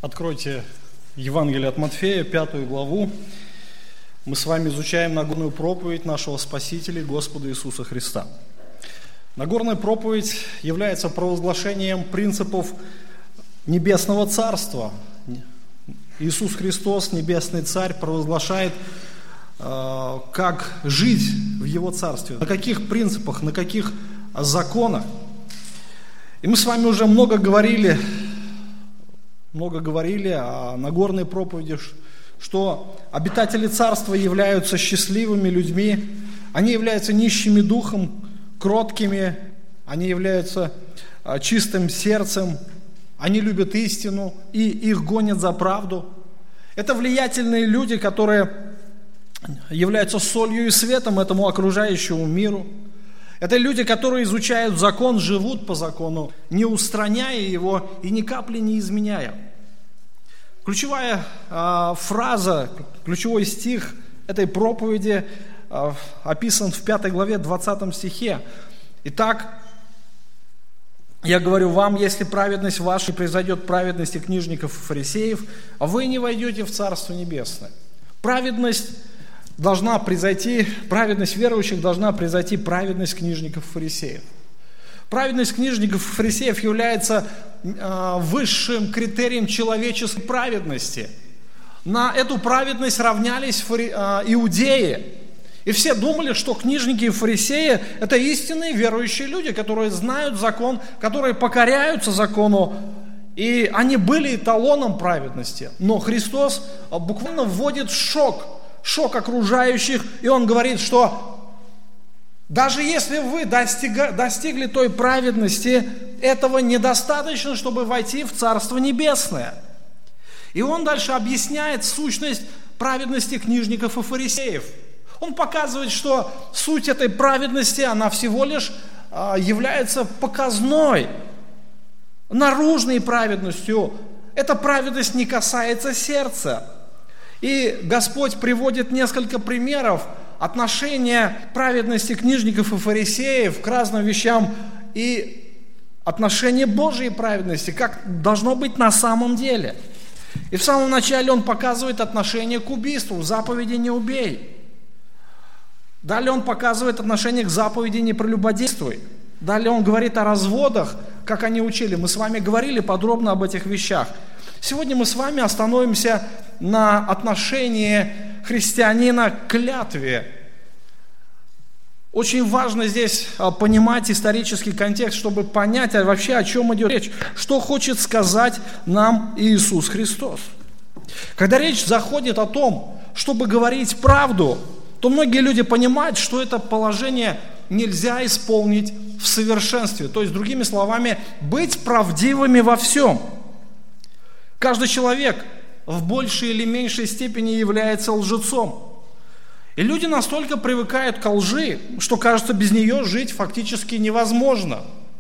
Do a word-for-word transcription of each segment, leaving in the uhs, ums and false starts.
Откройте Евангелие от Матфея, пятую главу. Мы с вами изучаем Нагорную проповедь нашего Спасителя Господа Иисуса Христа. Нагорная проповедь является провозглашением принципов Небесного Царства. Иисус Христос, Небесный Царь, провозглашает, э, как жить в Его Царстве, на каких принципах, на каких законах. И мы с вами уже много говорили, много говорили о Нагорной проповеди, что обитатели Царства являются счастливыми людьми, они являются нищими духом, кроткими, они являются чистым сердцем, они любят истину и их гонят за правду. Это влиятельные люди, которые являются солью и светом этому окружающему миру. Это люди, которые изучают закон, живут по закону, не устраняя его и ни капли не изменяя. Ключевая э, фраза, ключевой стих этой проповеди э, описан в пятой главе, двадцатом стихе. Итак, я говорю вам, если праведность ваша не произойдет праведности книжников и фарисеев, а вы не войдете в Царство Небесное. Праведность должна произойти, праведность верующих должна произойти праведность книжников и фарисеев. Праведность книжников и фарисеев является э, высшим критерием человеческой праведности. На эту праведность равнялись фари, э, иудеи. И все думали, что книжники и фарисеи – это истинные верующие люди, которые знают закон, которые покоряются закону, и они были эталоном праведности. Но Христос буквально вводит в шок, шок окружающих, и Он говорит, что даже если вы достига, достигли той праведности, этого недостаточно, чтобы войти в Царство Небесное. И Он дальше объясняет сущность праведности книжников и фарисеев. Он показывает, что суть этой праведности, она всего лишь а, является показной, наружной праведностью. Эта праведность не касается сердца. И Господь приводит несколько примеров отношения праведности книжников и фарисеев к разным вещам и отношение Божьей праведности, как должно быть на самом деле. И в самом начале Он показывает отношение к убийству, заповеди «не убей». Далее Он показывает отношение к заповеди «не прелюбодействуй». Далее Он говорит о разводах, как они учили. Мы с вами говорили подробно об этих вещах. Сегодня мы с вами остановимся на отношении христианина к клятве. Очень важно здесь понимать исторический контекст, чтобы понять вообще, о чем идет речь. Что хочет сказать нам Иисус Христос. Когда речь заходит о том, чтобы говорить правду, то многие люди понимают, что это положение нельзя исполнить в совершенстве. То есть, другими словами, быть правдивыми во всем. Каждый человек в большей или меньшей степени является лжецом. И люди настолько привыкают к лжи, что, кажется, без нее жить фактически невозможно.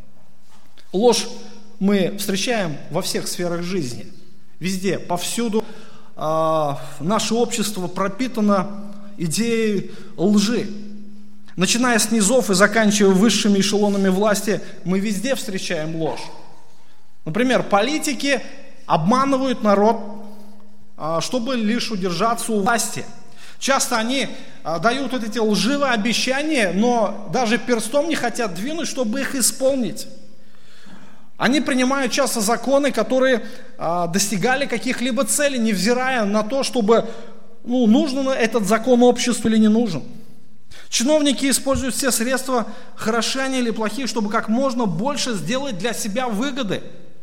Ложь мы встречаем во всех сферах жизни. Везде, повсюду э, наше общество пропитано идеей лжи. Начиная с низов и заканчивая высшими эшелонами власти, мы везде встречаем ложь. Например, политики обманывают народ, чтобы лишь удержаться у власти. Часто они дают вот эти лживые обещания, но даже перстом не хотят двинуть, чтобы их исполнить. Они принимают часто законы, которые достигали каких-либо целей, невзирая на то, чтобы, ну, нужен этот закон обществу или не нужен. Чиновники используют все средства, хороши они или плохие, чтобы как можно больше сделать для себя выгоды.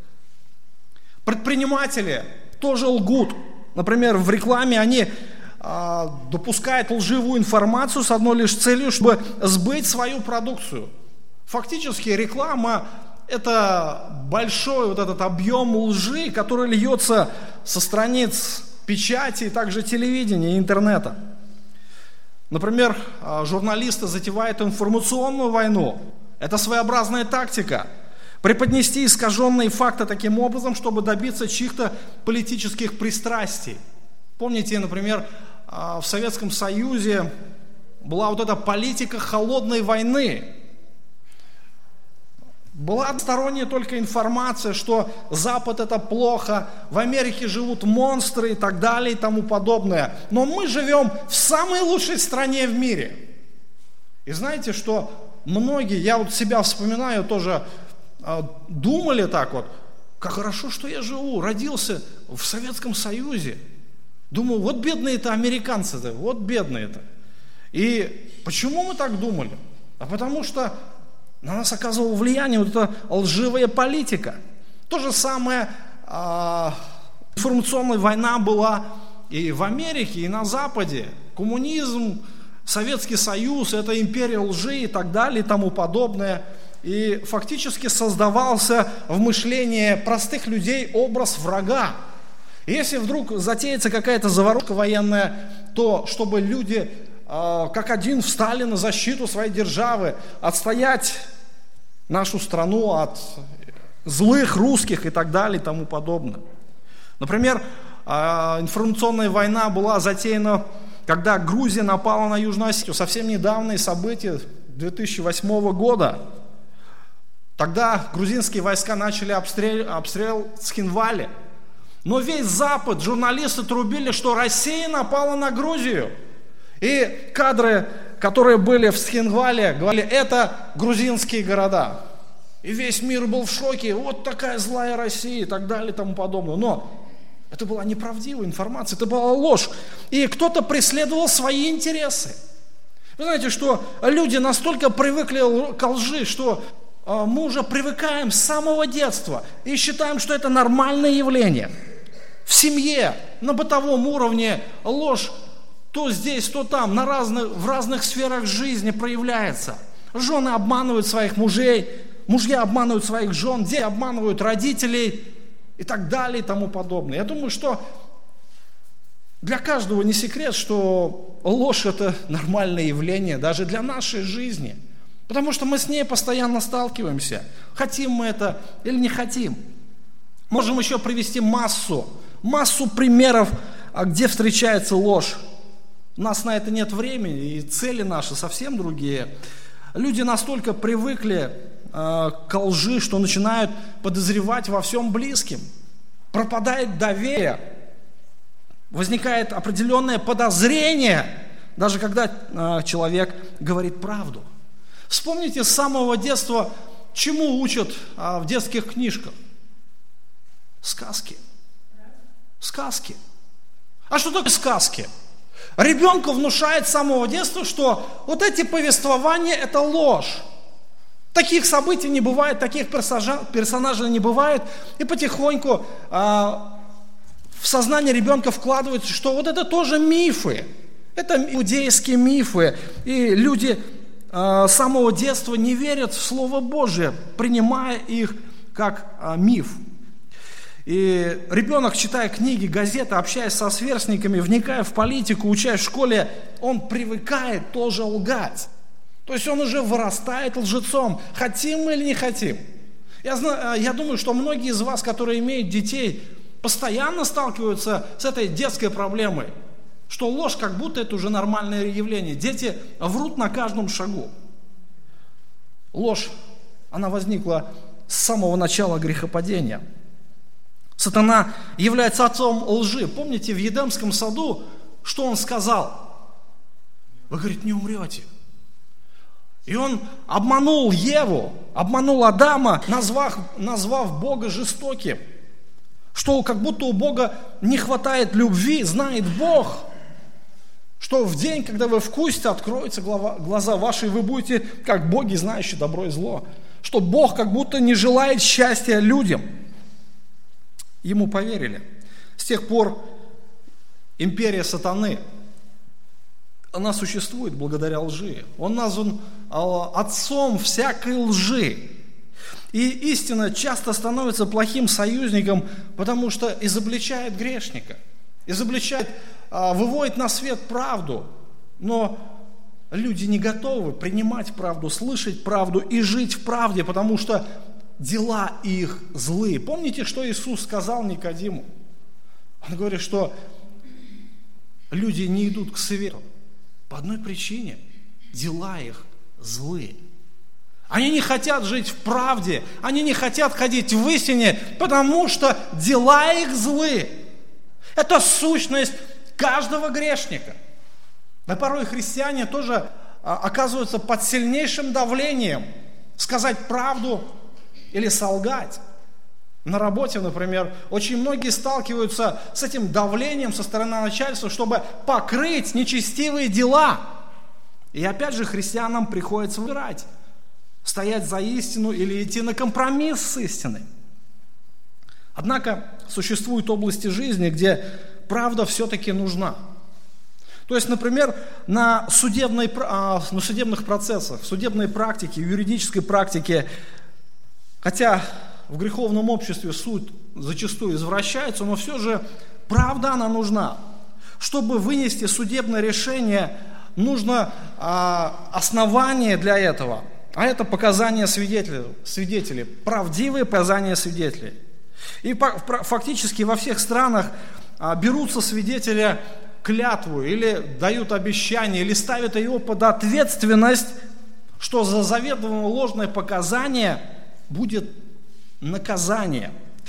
Предприниматели тоже лгут. Например, в рекламе они а, допускают лживую информацию с одной лишь целью, чтобы сбыть свою продукцию. Фактически реклама – это большой вот этот объем лжи, который льется со страниц печати, также телевидения и интернета. Например, журналисты затевают информационную войну. Это своеобразная тактика. Преподнести искаженные факты таким образом, чтобы добиться чьих-то политических пристрастий. Помните, например, в Советском Союзе была вот эта политика холодной войны. Была односторонняя только информация, что Запад это плохо, в Америке живут монстры и так далее и тому подобное. Но мы живем в самой лучшей стране в мире. И знаете, что многие, я вот себя вспоминаю, тоже э, думали так вот, как хорошо, что я живу, родился в Советском Союзе. Думаю, вот бедные-то американцы-то, вот бедные-то. И почему мы так думали? А потому что на нас оказывало влияние вот эта лживая политика. То же самое, э, информационная война была и в Америке, и на Западе. Коммунизм, Советский Союз, это империя лжи и так далее и тому подобное. И фактически создавался в мышлении простых людей образ врага. И если вдруг затеется какая-то заварушка военная, то чтобы люди э, как один встали на защиту своей державы, отстоять нашу страну от злых русских и так далее и тому подобное. Например, э, информационная война была затеяна, когда Грузия напала на Южную Осетию. Совсем недавние события две тысячи восьмого года. Тогда грузинские войска начали обстрел, обстрел Цхинвали. Но весь Запад, журналисты трубили, что Россия напала на Грузию. И кадры, которые были в Цхинвале, говорили, это грузинские города. И весь мир был в шоке, вот такая злая Россия и так далее и тому подобное. Но это была неправдивая информация, это была ложь. И кто-то преследовал свои интересы. Вы знаете, что люди настолько привыкли к лжи, что мы уже привыкаем с самого детства и считаем, что это нормальное явление. В семье, на бытовом уровне ложь то здесь, то там, на разных, в разных сферах жизни проявляется. Жены обманывают своих мужей, мужья обманывают своих жен, дети обманывают родителей и так далее и тому подобное. Я думаю, что для каждого не секрет, что ложь это нормальное явление даже для нашей жизни. Потому что мы с ней постоянно сталкиваемся. Хотим мы это или не хотим. Можем еще привести массу, массу примеров, где встречается ложь. У нас на это нет времени, и цели наши совсем другие. Люди настолько привыкли э, к лжи, что начинают подозревать во всем близким. Пропадает доверие, возникает определенное подозрение, даже когда э, человек говорит правду. Вспомните с самого детства, чему учат э, в детских книжках. Сказки. Сказки. А что такое сказки? Ребенку внушает с самого детства, что вот эти повествования – это ложь. Таких событий не бывает, таких персонажей не бывает. И потихоньку э, в сознание ребенка вкладывается, что вот это тоже мифы. Это иудейские мифы. И люди э, с самого детства не верят в Слово Божие, принимая их как э, миф. И ребенок, читая книги, газеты, общаясь со сверстниками, вникая в политику, учась в школе, он привыкает тоже лгать. То есть он уже вырастает лжецом, хотим мы или не хотим. Я, знаю, я думаю, что многие из вас, которые имеют детей, постоянно сталкиваются с этой детской проблемой, что ложь как будто это уже нормальное явление. Дети врут на каждом шагу. Ложь, она возникла с самого начала грехопадения. Сатана является отцом лжи. Помните, в Едемском саду, что он сказал? Вы, говорит, не умрете. И он обманул Еву, обманул Адама, назвав, назвав Бога жестоким. Что как будто у Бога не хватает любви, знает Бог. Что в день, когда вы вкусите, откроются глаза ваши, и вы будете как боги, знающие добро и зло. Что Бог как будто не желает счастья людям. Ему поверили. С тех пор империя сатаны, она существует благодаря лжи. Он назван отцом всякой лжи. И истина часто становится плохим союзником, потому что изобличает грешника, изобличает, выводит на свет правду. Но люди не готовы принимать правду, слышать правду и жить в правде, потому что дела их злые. Помните, что Иисус сказал Никодиму? Он говорит, что люди не идут к свету по одной причине. Дела их злые. Они не хотят жить в правде, они не хотят ходить в истине, потому что дела их злы. Это сущность каждого грешника. Но порой христиане тоже оказываются под сильнейшим давлением сказать правду или солгать. На работе, например, очень многие сталкиваются с этим давлением со стороны начальства, чтобы покрыть нечестивые дела. И опять же христианам приходится выбирать, стоять за истину или идти на компромисс с истиной. Однако существуют области жизни, где правда все-таки нужна. То есть, например, на, судебной, на судебных процессах, в судебной практике, в юридической практике, хотя в греховном обществе суд зачастую извращается, но все же правда она нужна. Чтобы вынести судебное решение, нужно а, основание для этого, а это показания свидетелей, свидетелей, правдивые показания свидетелей. И фактически во всех странах а, берутся свидетеля клятву или дают обещание, или ставят его под ответственность, что за заведомо ложное показание будет наказание.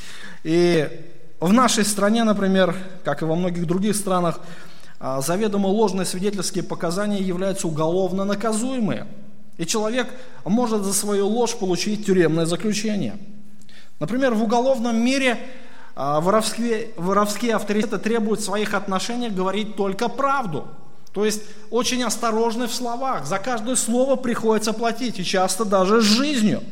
И в нашей стране, например, как и во многих других странах, заведомо ложные свидетельские показания являются уголовно наказуемые. И человек может за свою ложь получить тюремное заключение. Например, в уголовном мире воровские, воровские авторитеты требуют в своих отношениях говорить только правду. То есть очень осторожны в словах. За каждое слово приходится платить, и часто даже с жизнью.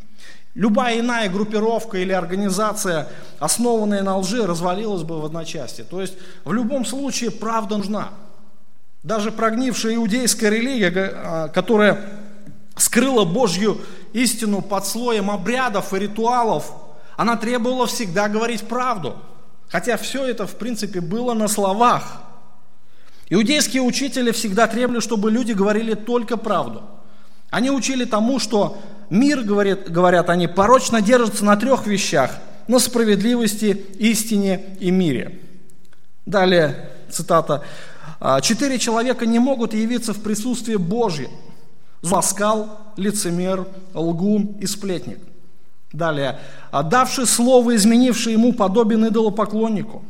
Любая иная группировка или организация, основанная на лжи, развалилась бы в одночасье. То есть в любом случае правда нужна. Даже прогнившая иудейская религия, которая скрыла Божью истину под слоем обрядов и ритуалов, она требовала всегда говорить правду. Хотя все это, в принципе, было на словах. Иудейские учители всегда требовали, чтобы люди говорили только правду. Они учили тому, что мир, говорит, говорят они, порочно держится на трех вещах: на справедливости, истине и мире. Далее, цитата. «Четыре человека не могут явиться в присутствии Божьем: злоскал, лицемер, лгун и сплетник». Далее. «Давший слово, изменивший ему, подобен идолопоклоннику».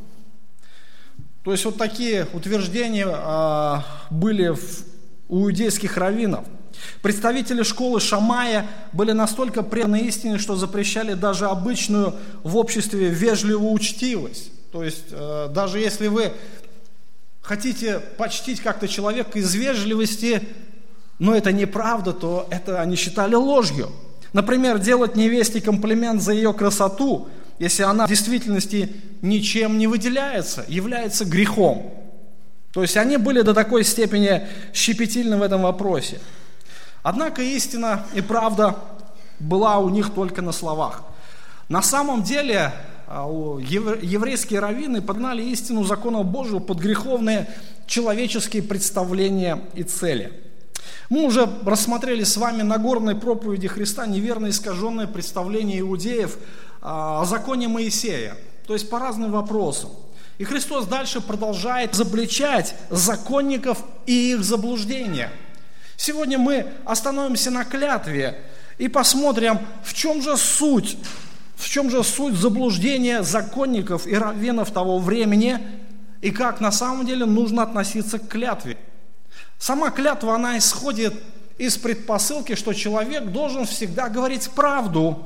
То есть вот такие утверждения а, были в, у иудейских раввинов. Представители школы Шамая были настолько преданы истине, что запрещали даже обычную в обществе вежливую учтивость. То есть э, даже если вы хотите почтить как-то человека из вежливости, но это неправда, то это они считали ложью. Например, делать невесте комплимент за ее красоту, если она в действительности ничем не выделяется, является грехом. То есть они были до такой степени щепетильны в этом вопросе. Однако истина и правда была у них только на словах. На самом деле еврейские раввины подгнали истину закона Божьего под греховные человеческие представления и цели. Мы уже рассмотрели с вами на Нагорной проповеди Христа неверно искаженное представление иудеев о законе Моисея, то есть по разным вопросам. И Христос дальше продолжает изобличать законников и их заблуждения. Сегодня мы остановимся на клятве и посмотрим, в чем же суть, в чем же суть заблуждения законников и раввинов того времени, и как на самом деле нужно относиться к клятве. Сама клятва, она исходит из предпосылки, что человек должен всегда говорить правду.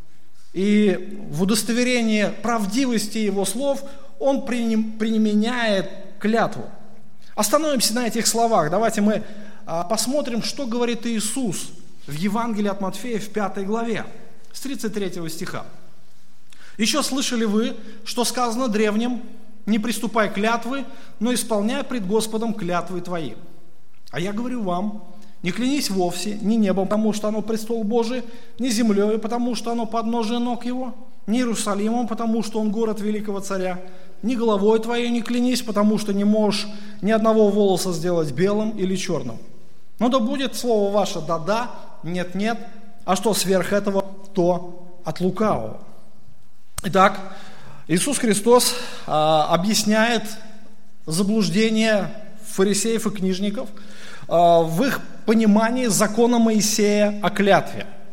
И в удостоверение правдивости его слов он применяет клятву. Остановимся на этих словах. Давайте мы посмотрим, что говорит Иисус в Евангелии от Матфея в пятой главе, с тридцать третьего стиха. «Еще слышали вы, что сказано древним: не приступай клятвы, но исполняй пред Господом клятвы твои. А я говорю вам, не клянись вовсе, ни небом, потому что оно престол Божий, ни землей, потому что оно подножие ног его, ни Иерусалимом, потому что он город великого царя, ни головой твоей не клянись, потому что не можешь ни одного волоса сделать белым или черным. Но да будет слово ваше да-да, нет-нет, а что сверх этого, то от лукавого». Итак, Иисус Христос а, объясняет заблуждение фарисеев и книжников а, в их понимании закона Моисея о клятве.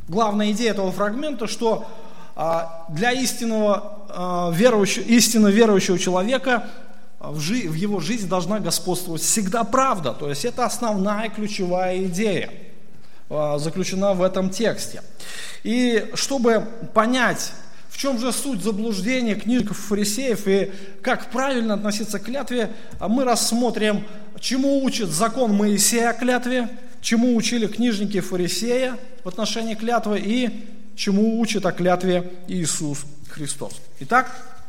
Главная идея этого фрагмента, что для истинного верующего, истинно верующего человека в, жи, в его жизни должна господствовать всегда правда. То есть это основная ключевая идея, заключена в этом тексте. И чтобы понять, в чем же суть заблуждения книжников и фарисеев и как правильно относиться к клятве, мы рассмотрим, чему учит закон Моисея о клятве, чему учили книжники и фарисеи в отношении клятвы и чему учит о клятве Иисус Христос. Итак,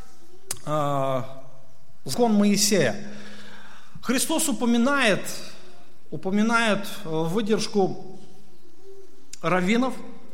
закон Моисея. Христос упоминает, упоминает выдержку раввинов,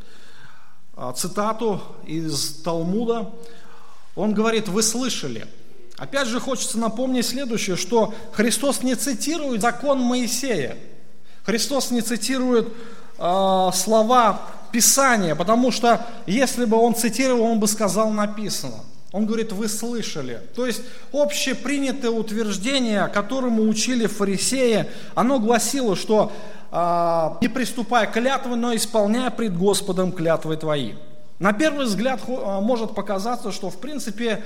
цитату из Талмуда. Он говорит: вы слышали. Опять же хочется напомнить следующее, что Христос не цитирует закон Моисея. Христос не цитирует э, слова Писания, потому что если бы он цитировал, он бы сказал написано. Он говорит: вы слышали. То есть общепринятое утверждение, которому учили фарисеи, оно гласило, что э, не приступай к клятве, но исполняй пред Господом клятвы твои. На первый взгляд может показаться, что в принципе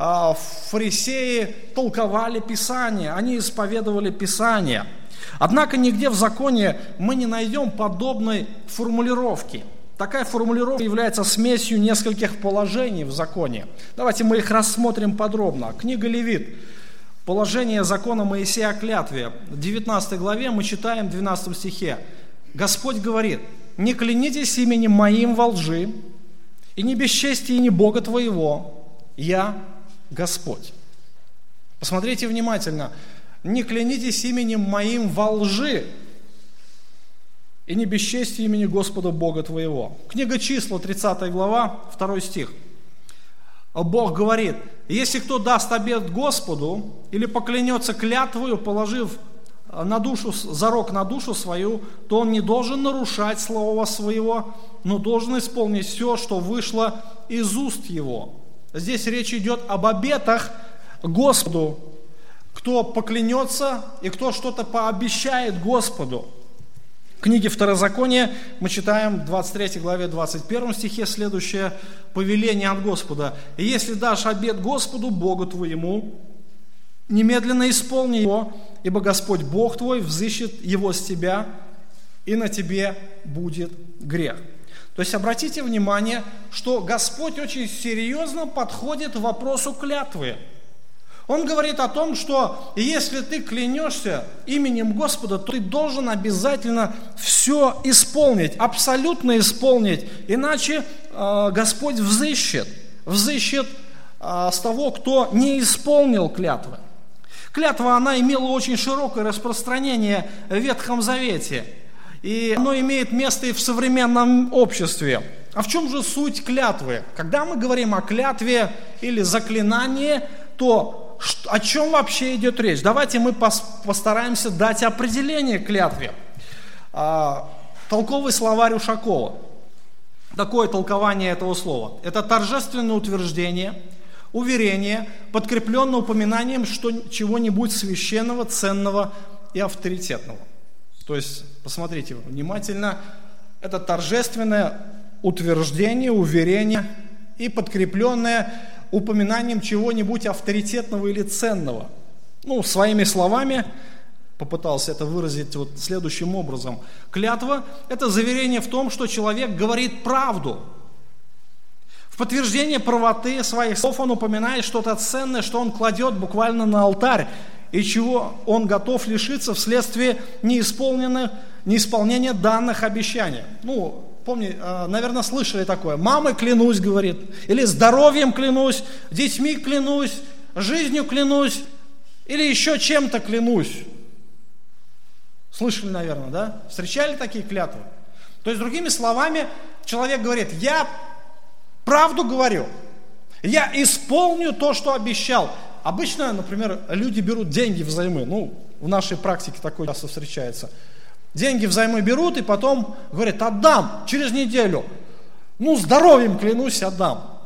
фарисеи толковали Писание, они исповедовали Писание. Однако нигде в законе мы не найдем подобной формулировки. Такая формулировка является смесью нескольких положений в законе. Давайте мы их рассмотрим подробно. Книга Левит. Положение закона Моисея о клятве. В девятнадцатой главе мы читаем в двенадцатом стихе. Господь говорит: «Не клянитесь именем моим во лжи, и не бесчестие, и не Бога твоего, я Господь». Посмотрите внимательно. «Не клянитесь именем моим во лжи, и не бесчестие имени Господа Бога твоего». Книга Числа, тридцатая глава, второй стих. Бог говорит: «Если кто даст обет Господу или поклянется клятвою, положив на душу, зарок на душу свою, то он не должен нарушать слова своего, но должен исполнить все, что вышло из уст его». Здесь речь идет об обетах Господу. Кто поклянется и кто что-то пообещает Господу. В книге Второзакония мы читаем в двадцать третьей главе, двадцать первом стихе следующее повеление от Господа: «И если дашь обет Господу, Богу твоему, немедленно исполни его, ибо Господь Бог твой взыщет его с тебя, и на тебе будет грех». То есть обратите внимание, что Господь очень серьезно подходит к вопросу клятвы. Он говорит о том, что если ты клянешься именем Господа, то ты должен обязательно все исполнить, абсолютно исполнить, иначе э, Господь взыщет, взыщет э, с того, кто не исполнил клятвы. Клятва, она имела очень широкое распространение в Ветхом Завете, и оно имеет место и в современном обществе. А в чем же суть клятвы? Когда мы говорим о клятве или заклинании, то о чем вообще идет речь? Давайте мы постараемся дать определение клятве. Толковый словарь Ушакова. Такое толкование этого слова. Это торжественное утверждение, уверение, подкрепленное упоминанием что, чего-нибудь священного, ценного и авторитетного. То есть, посмотрите внимательно, это торжественное утверждение, уверение и подкрепленное упоминанием чего-нибудь авторитетного или ценного. Ну, своими словами попытался это выразить вот следующим образом. Клятва – это заверение в том, что человек говорит правду. В подтверждение правоты своих слов он упоминает что-то ценное, что он кладет буквально на алтарь, и чего он готов лишиться вследствие неисполненных, неисполнения данных обещаний. Ну, помни, наверное, слышали такое. «Мамой клянусь», говорит, или «здоровьем клянусь», «детьми клянусь», «жизнью клянусь», или еще чем-то клянусь. Слышали, наверное, да? Встречали такие клятвы? То есть, другими словами, человек говорит: «Я правду говорю, я исполню то, что обещал». Обычно, например, люди берут деньги взаймы. Ну, в нашей практике такое часто встречается. Деньги взаймы берут и потом говорят: «Отдам через неделю». Ну, здоровьем клянусь, отдам.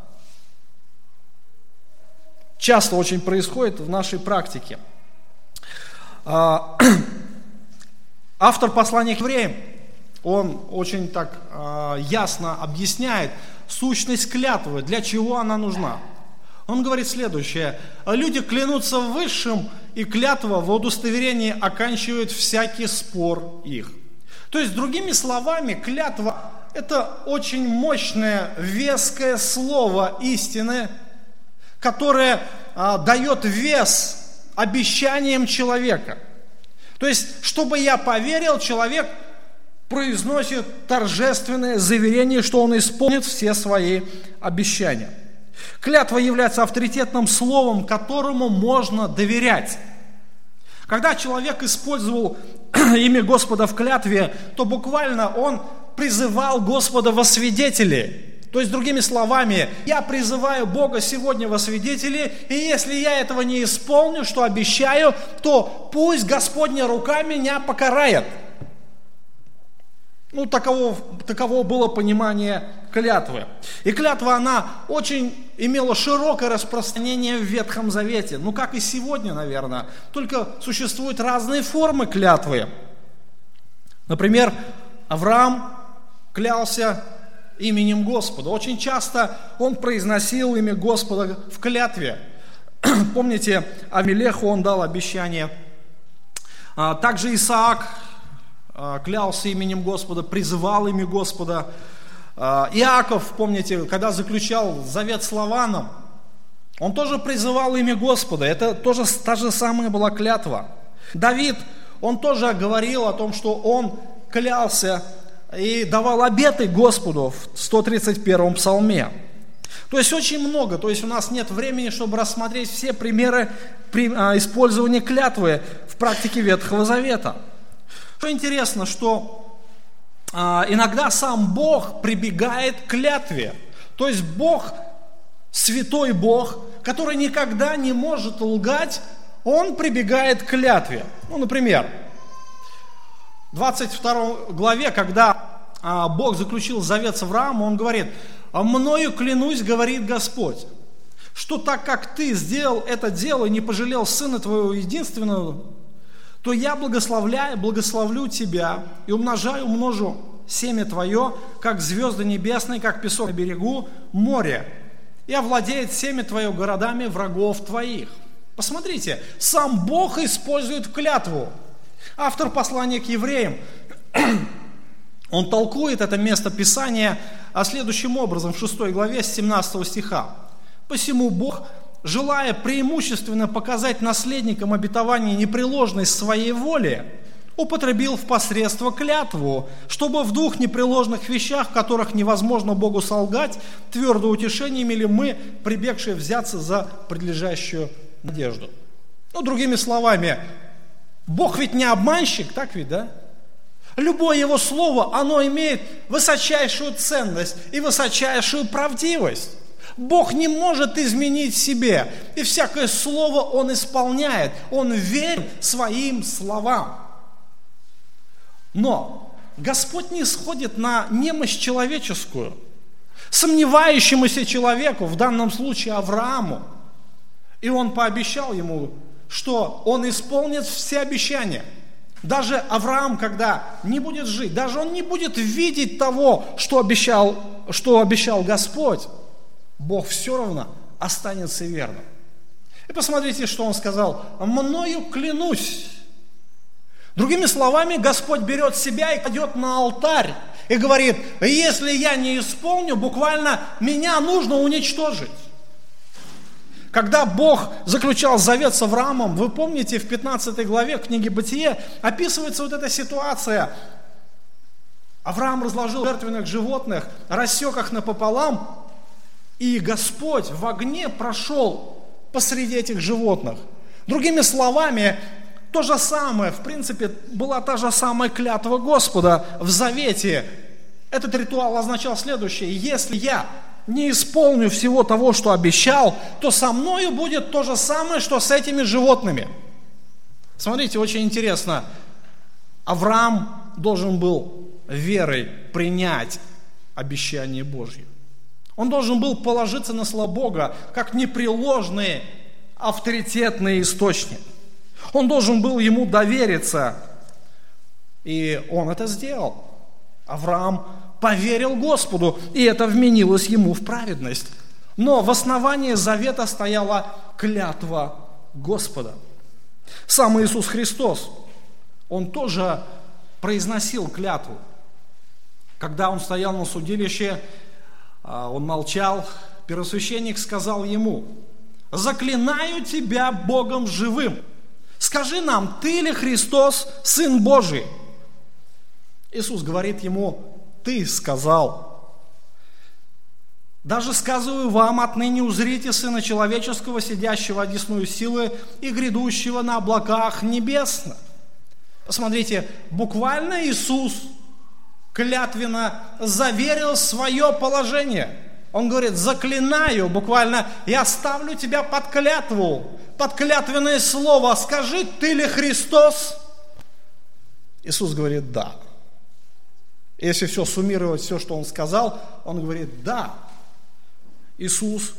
Часто очень происходит в нашей практике. Автор послания к евреям он очень так э, ясно объясняет сущность клятвы, для чего она нужна. Он говорит следующее: люди клянутся высшим, и клятва в удостоверении оканчивает всякий спор их. То есть, другими словами, клятва – это очень мощное, веское слово истины, которое а, дает вес обещаниям человека. То есть, чтобы я поверил, человек произносит торжественное заверение, что он исполнит все свои обещания. Клятва является авторитетным словом, которому можно доверять. Когда человек использовал имя Господа в клятве, то буквально он призывал Господа во свидетели. То есть, другими словами, я призываю Бога сегодня во свидетели, и если я этого не исполню, что обещаю, то пусть Господня рука меня покарает. Ну, таково, таково было понимание клятвы. И клятва, она очень имела широкое распространение в Ветхом Завете. Ну, как и сегодня, наверное. Только существуют разные формы клятвы. Например, Авраам клялся именем Господа. Очень часто он произносил имя Господа в клятве. Помните, Авимелеху он дал обещание. Также Исаак клялся именем Господа, призывал имя Господа. Иаков, помните, когда заключал завет с Лаваном, он тоже призывал имя Господа. Это тоже та же самая была клятва. Давид, он тоже говорил о том, что он клялся и давал обеты Господу в сто тридцать первом псалме. То есть очень много, то есть у нас нет времени, чтобы рассмотреть все примеры использования клятвы в практике Ветхого Завета. Что интересно, что а, иногда сам Бог прибегает к клятве. То есть Бог, святой Бог, который никогда не может лгать, Он прибегает к клятве. Ну, например, в двадцать второй главе, когда а, Бог заключил завет с Авраамом, Он говорит: «Мною клянусь, говорит Господь, что так как ты сделал это дело и не пожалел сына твоего единственного, то я благословляю, благословлю тебя и умножаю, умножу семя твое, как звезды небесные, как песок на берегу моря, и овладеет семя твое городами врагов твоих». Посмотрите, сам Бог использует клятву. Автор послания к евреям, он толкует это место Писания следующим образом в шестой главе с семнадцатого стиха. «Посему Бог, желая преимущественно показать наследникам обетования непреложность своей воли, употребил в посредство клятву, чтобы в двух непреложных вещах, в которых невозможно Богу солгать, твердо утешение имели мы, прибегшие взяться за предлежащую надежду». Ну, другими словами, Бог ведь не обманщик, так ведь, да? Любое Его слово, оно имеет высочайшую ценность и высочайшую правдивость. Бог не может изменить себе, и всякое слово Он исполняет, Он верит своим словам. Но Господь не сходит на немощь человеческую. Сомневающемуся человеку, в данном случае Аврааму, и Он пообещал ему, что он исполнит все обещания. Даже Авраам, когда не будет жить, даже он не будет видеть того, что обещал, что обещал Господь, Бог все равно останется верным. И посмотрите, что он сказал: «Мною клянусь». Другими словами, Господь берет себя и кладет на алтарь и говорит: если я не исполню, буквально меня нужно уничтожить. Когда Бог заключал завет с Авраамом, вы помните, в пятнадцатой главе книги Бытие описывается вот эта ситуация. Авраам разложил жертвенных животных, рассек их напополам, и Господь в огне прошел посреди этих животных. Другими словами, то же самое, в принципе, была та же самая клятва Господа в завете. Этот ритуал означал следующее: если я не исполню всего того, что обещал, то со мною будет то же самое, что с этими животными. Смотрите, очень интересно. Авраам должен был верой принять обещание Божье. Он должен был положиться на слово Бога, как непреложный авторитетный источник. Он должен был ему довериться, и он это сделал. Авраам поверил Господу, и это вменилось ему в праведность. Но в основании завета стояла клятва Господа. Сам Иисус Христос, Он тоже произносил клятву. Когда Он стоял на судилище, Он молчал, первосвященник сказал Ему: «Заклинаю Тебя Богом живым, скажи нам, Ты ли Христос, Сын Божий?» Иисус говорит ему: «Ты сказал. Даже сказываю вам, отныне узрите Сына Человеческого, сидящего одесную силы и грядущего на облаках небесных». Посмотрите, буквально Иисус клятвенно заверил свое положение. Он говорит: заклинаю, буквально, я ставлю тебя под клятву, под клятвенное слово. Скажи, ты ли Христос? Иисус говорит: да. Если все суммировать, все, что Он сказал, Он говорит: да. Иисус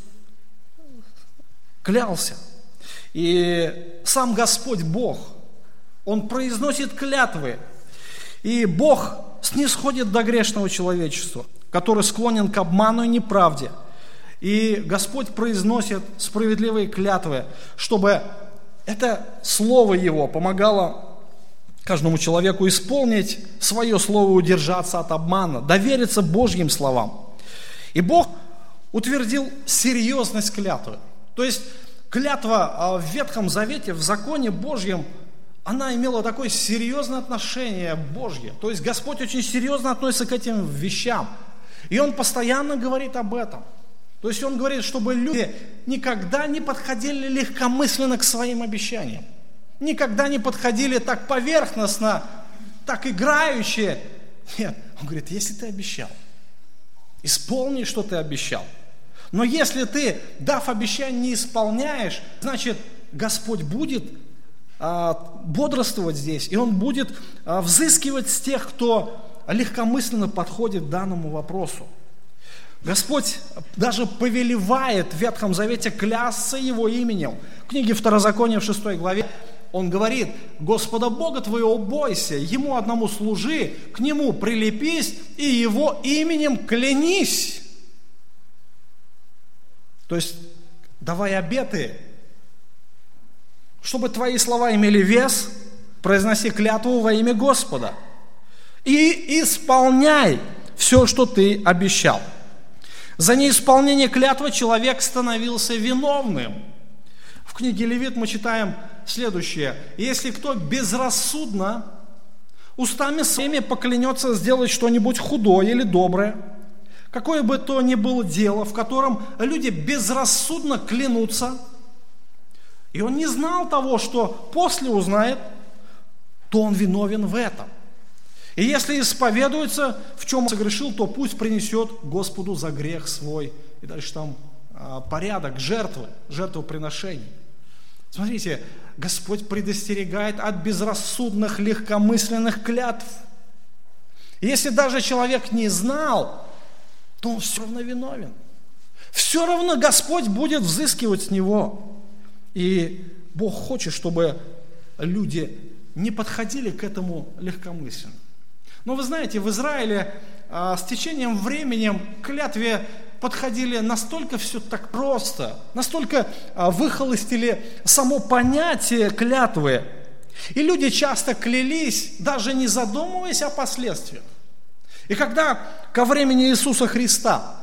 клялся. И сам Господь Бог, Он произносит клятвы. И Бог снисходит до грешного человечества, который склонен к обману и неправде. И Господь произносит справедливые клятвы, чтобы это Слово Его помогало каждому человеку исполнить свое слово, удержаться от обмана, довериться Божьим словам. И Бог утвердил серьезность клятвы. То есть клятва в Ветхом Завете, в законе Божьем, она имела такое серьезное отношение Божье. То есть Господь очень серьезно относится к этим вещам. И Он постоянно говорит об этом. То есть Он говорит, чтобы люди никогда не подходили легкомысленно к своим обещаниям. Никогда не подходили так поверхностно, так играюще. Нет, Он говорит: если ты обещал, исполни, что ты обещал. Но если ты, дав обещание, не исполняешь, значит, Господь будет а, бодрствовать здесь, и Он будет а, взыскивать с тех, кто легкомысленно подходит к данному вопросу. Господь даже повелевает в Ветхом Завете клясться Его именем. В книге Второзакония в шестой главе Он говорит: Господа Бога твоего бойся, Ему одному служи, к Нему прилепись и Его именем клянись. То есть, давай обеты, чтобы твои слова имели вес, произноси клятву во имя Господа. И исполняй все, что ты обещал. За неисполнение клятвы человек становился виновным. В книге Левит мы читаем следующее: если кто безрассудно устами своими поклянется сделать что-нибудь худое или доброе, какое бы то ни было дело, в котором люди безрассудно клянутся, и он не знал того, что после узнает, то он виновен в этом. И если исповедуется, в чем согрешил, то пусть принесет Господу за грех свой. И дальше там а, порядок жертвы, жертвоприношений. Смотрите, Господь предостерегает от безрассудных, легкомысленных клятв. Если даже человек не знал, то он все равно виновен. Все равно Господь будет взыскивать с него. И Бог хочет, чтобы люди не подходили к этому легкомысленно. Но вы знаете, в Израиле а, с течением времени к клятве подходили настолько все так просто, настолько а, выхолостили само понятие клятвы. И люди часто клялись, даже не задумываясь о последствиях. И когда ко времени Иисуса Христа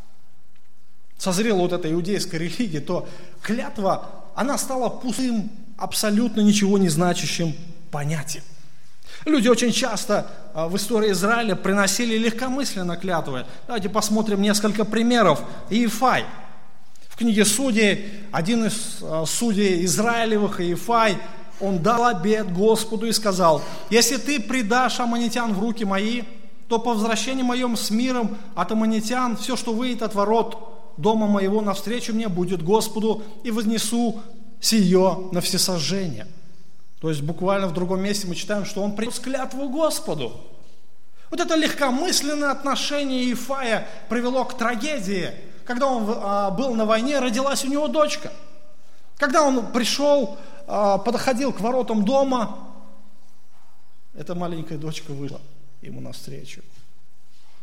созрела вот эта иудейская религия, то клятва, она стала пустым, абсолютно ничего не значащим понятием. Люди очень часто в истории Израиля приносили легкомысленно клятвы. Давайте посмотрим несколько примеров. Иефай. В книге Судей один из судей Израилевых, Иефай, он дал обет Господу и сказал: если ты предашь аммонитян в руки мои, то по возвращении моем с миром от аммонитян все, что выйдет от ворот дома моего навстречу мне, будет Господу, и вознесу сие на всесожжение. То есть буквально в другом месте мы читаем, что он принес клятву Господу. Вот это легкомысленное отношение Иефая привело к трагедии. Когда он а, был на войне, родилась у него дочка. Когда он пришел, а, подходил к воротам дома, эта маленькая дочка вышла ему навстречу.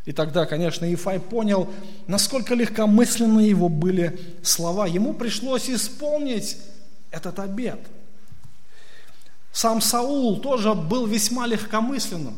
И тогда, конечно, Ифай понял, насколько легкомысленны его были слова. Ему пришлось исполнить этот обет. Сам Саул тоже был весьма легкомысленным.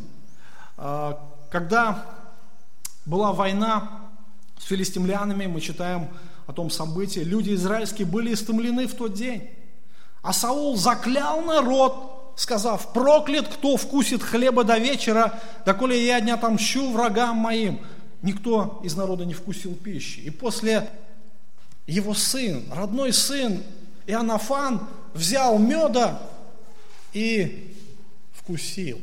Когда была война с филистимлянами, мы читаем о том событии, люди израильские были истомлены в тот день. А Саул заклял народ, сказав: проклят, кто вкусит хлеба до вечера, доколе я не отомщу врагам моим. Никто из народа не вкусил пищи. И после его сын, родной сын Иоаннафан, взял меда и вкусил.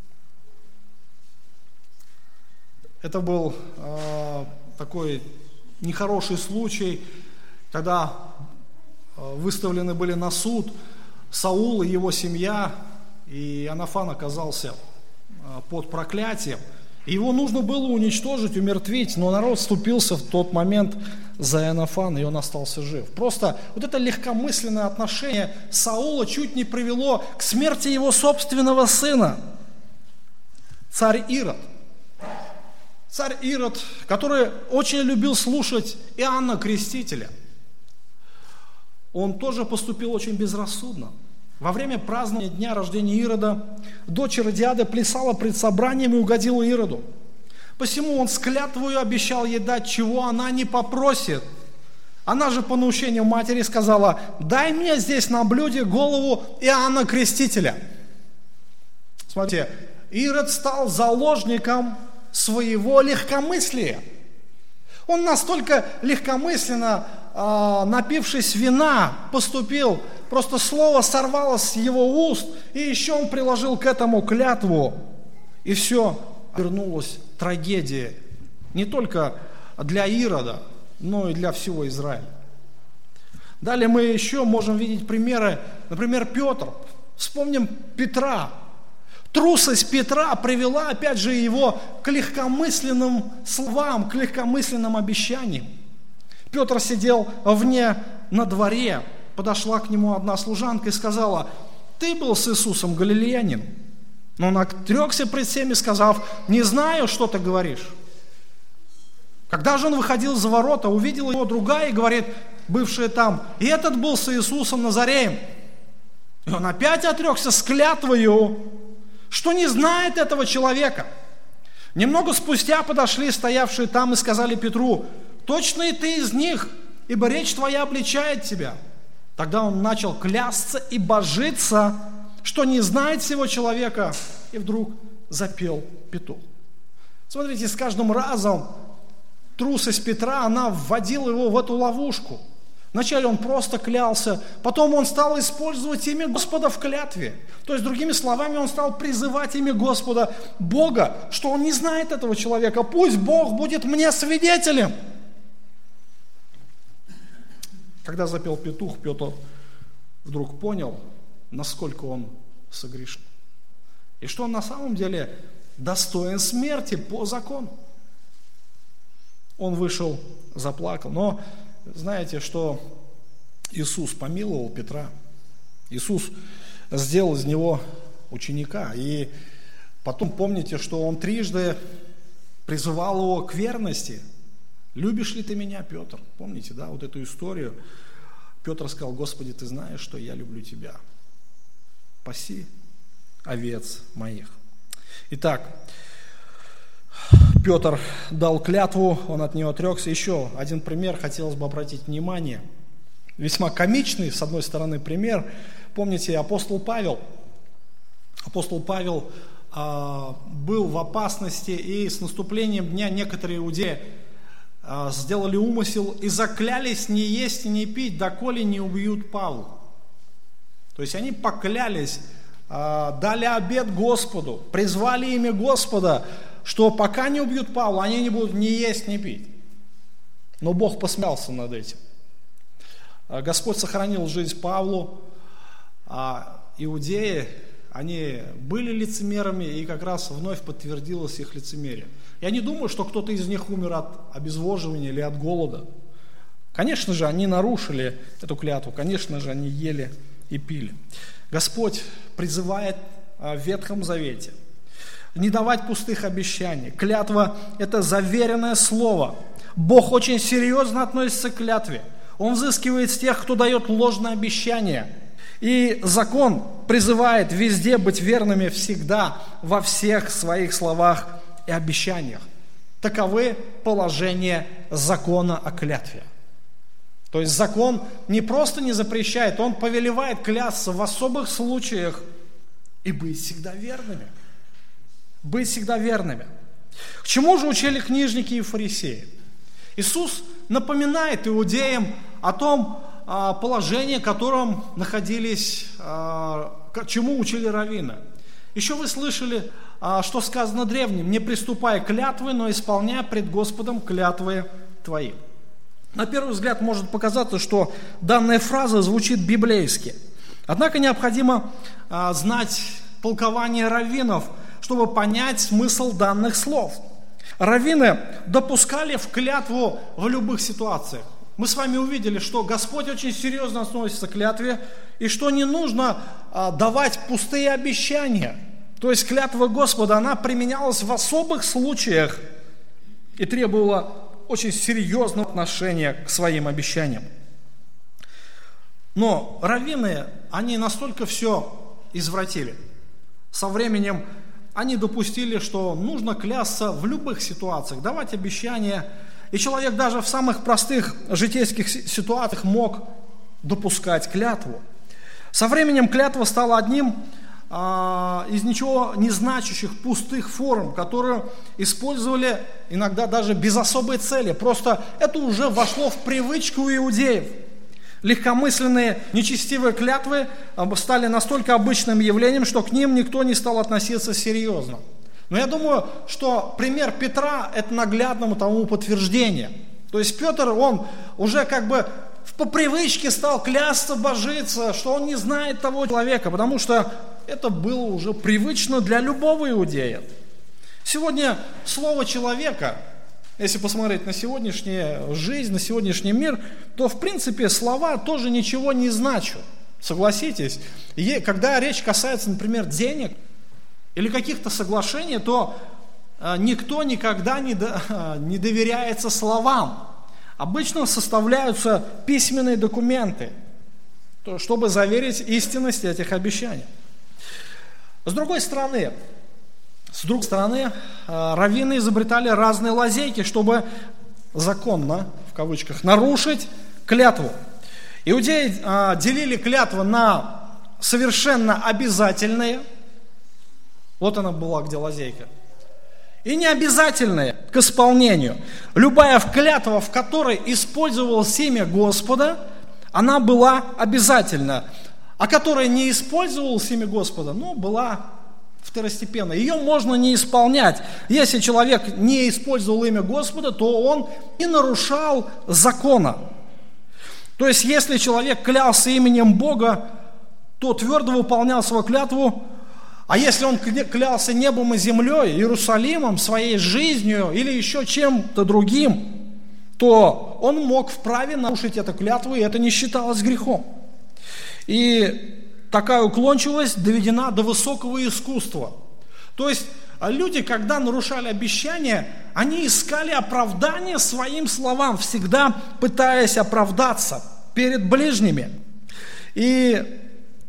Это был э, такой нехороший случай, когда э, выставлены были на суд Саул и его семья, и Иоаннафан оказался э, под проклятием. И его нужно было уничтожить, умертвить, но народ вступился в тот момент за Иоаннафана, и он остался жив. Просто вот это легкомысленное отношение Саула чуть не привело к смерти его собственного сына, царь Ирод. Царь Ирод, который очень любил слушать Иоанна Крестителя, он тоже поступил очень безрассудно. Во время празднования дня рождения Ирода дочь Иродиады плясала пред собранием и угодила Ироду. Посему он с клятвою обещал ей дать, чего она не попросит. Она же по наущению матери сказала: дай мне здесь на блюде голову Иоанна Крестителя. Смотрите, Ирод стал заложником своего легкомыслия. Он настолько легкомысленно, э, напившись вина, поступил, просто слово сорвалось с его уст, и еще он приложил к этому клятву. И все, вернулась трагедия не только для Ирода, но и для всего Израиля. Далее мы еще можем видеть примеры, например, Петр. Вспомним Петра. Трусость Петра привела, опять же, его к легкомысленным словам, к легкомысленным обещаниям. Петр сидел вне на дворе, подошла к нему одна служанка и сказала: ты был с Иисусом Галилеянин. Но он отрекся пред всеми, сказав: не знаю, что ты говоришь. Когда же он выходил за ворота, увидела его другая и говорит, бывшая там: и этот был с Иисусом Назареем. И он опять отрекся с клятвою, что не знает этого человека. Немного спустя подошли стоявшие там и сказали Петру: точно и ты из них, ибо речь твоя обличает тебя. Тогда он начал клясться и божиться, что не знает сего человека, и вдруг запел петух. Смотрите, с каждым разом трусость Петра, она вводила его в эту ловушку. Вначале он просто клялся, потом он стал использовать имя Господа в клятве. То есть, другими словами, он стал призывать имя Господа, Бога, что он не знает этого человека. Пусть Бог будет мне свидетелем. Когда запел петух, Петр вдруг понял, насколько он согрешен. И что он на самом деле достоин смерти по закону. Он вышел, заплакал. Но знаете, что Иисус помиловал Петра. Иисус сделал из него ученика. И потом помните, что он трижды призывал его к верности. Любишь ли ты меня, Петр? Помните, да, вот эту историю? Петр сказал: Господи, ты знаешь, что я люблю тебя. Паси овец моих. Итак, Петр дал клятву, он от нее отрекся. Еще один пример хотелось бы обратить внимание. Весьма комичный, с одной стороны, пример. Помните, апостол Павел. Апостол Павел э, был в опасности, и с наступлением дня некоторые иудеи э, сделали умысел и заклялись не есть и не пить, доколе не убьют Павла. То есть они поклялись, э, дали обет Господу, призвали имя Господа, что пока не убьют Павла, они не будут ни есть, ни пить. Но Бог посмеялся над этим. Господь сохранил жизнь Павлу, а иудеи, они были лицемерами, и как раз вновь подтвердилось их лицемерие. Я не думаю, что кто-то из них умер от обезвоживания или от голода. Конечно же, они нарушили эту клятву, конечно же, они ели и пили. Господь призывает в Ветхом Завете не давать пустых обещаний. Клятва – это заверенное слово. Бог очень серьезно относится к клятве. Он взыскивает с тех, кто дает ложные обещания. И закон призывает везде быть верными всегда, во всех своих словах и обещаниях. Таковы положения закона о клятве. То есть закон не просто не запрещает, он повелевает клясться в особых случаях и быть всегда верными. Быть всегда верными. К чему же учили книжники и фарисеи? Иисус напоминает иудеям о том положении, в котором находились, чему учили раввины. Еще вы слышали, что сказано древним: не приступай к клятвы, но исполняй пред Господом клятвы твои. На первый взгляд может показаться, что данная фраза звучит библейски. Однако необходимо знать толкование раввинов, чтобы понять смысл данных слов. Раввины допускали в клятву в любых ситуациях. Мы с вами увидели, что Господь очень серьезно относится к клятве, и что не нужно а, давать пустые обещания. То есть клятва Господа, она применялась в особых случаях и требовала очень серьезного отношения к своим обещаниям. Но раввины, они настолько все извратили. Со временем они допустили, что нужно клясться в любых ситуациях, давать обещания. И человек даже в самых простых житейских ситуациях мог допускать клятву. Со временем клятва стала одним а, из ничего не значащих пустых форм, которые использовали иногда даже без особой цели. Просто это уже вошло в привычку у иудеев. Легкомысленные, нечестивые клятвы стали настолько обычным явлением, что к ним никто не стал относиться серьезно. Но я думаю, что пример Петра – это наглядному тому подтверждение. То есть Петр, он уже как бы по привычке стал клясться, божиться, что он не знает того человека, потому что это было уже привычно для любого иудея. Сегодня слово человека, если посмотреть на сегодняшнюю жизнь, на сегодняшний мир, то в принципе слова тоже ничего не значат. Согласитесь, когда речь касается, например, денег или каких-то соглашений, то никто никогда не, до, не доверяется словам. Обычно составляются письменные документы, чтобы заверить истинность этих обещаний. С другой стороны, с другой стороны, раввины изобретали разные лазейки, чтобы законно, в кавычках, нарушить клятву. Иудеи делили клятву на совершенно обязательные, вот она была, где лазейка, и необязательные к исполнению. Любая клятва, в которой использовалось имя Господа, она была обязательна, а которая не использовалось имя Господа, ну, была второстепенно. Ее можно не исполнять. Если человек не использовал имя Господа, то он не нарушал закона. То есть, если человек клялся именем Бога, то твердо выполнял свою клятву. А если он клялся небом и землей, Иерусалимом, своей жизнью или еще чем-то другим, то он мог вправе нарушить эту клятву, и это не считалось грехом. И такая уклончивость доведена до высокого искусства. То есть люди, когда нарушали обещания, они искали оправдание своим словам, всегда пытаясь оправдаться перед ближними. И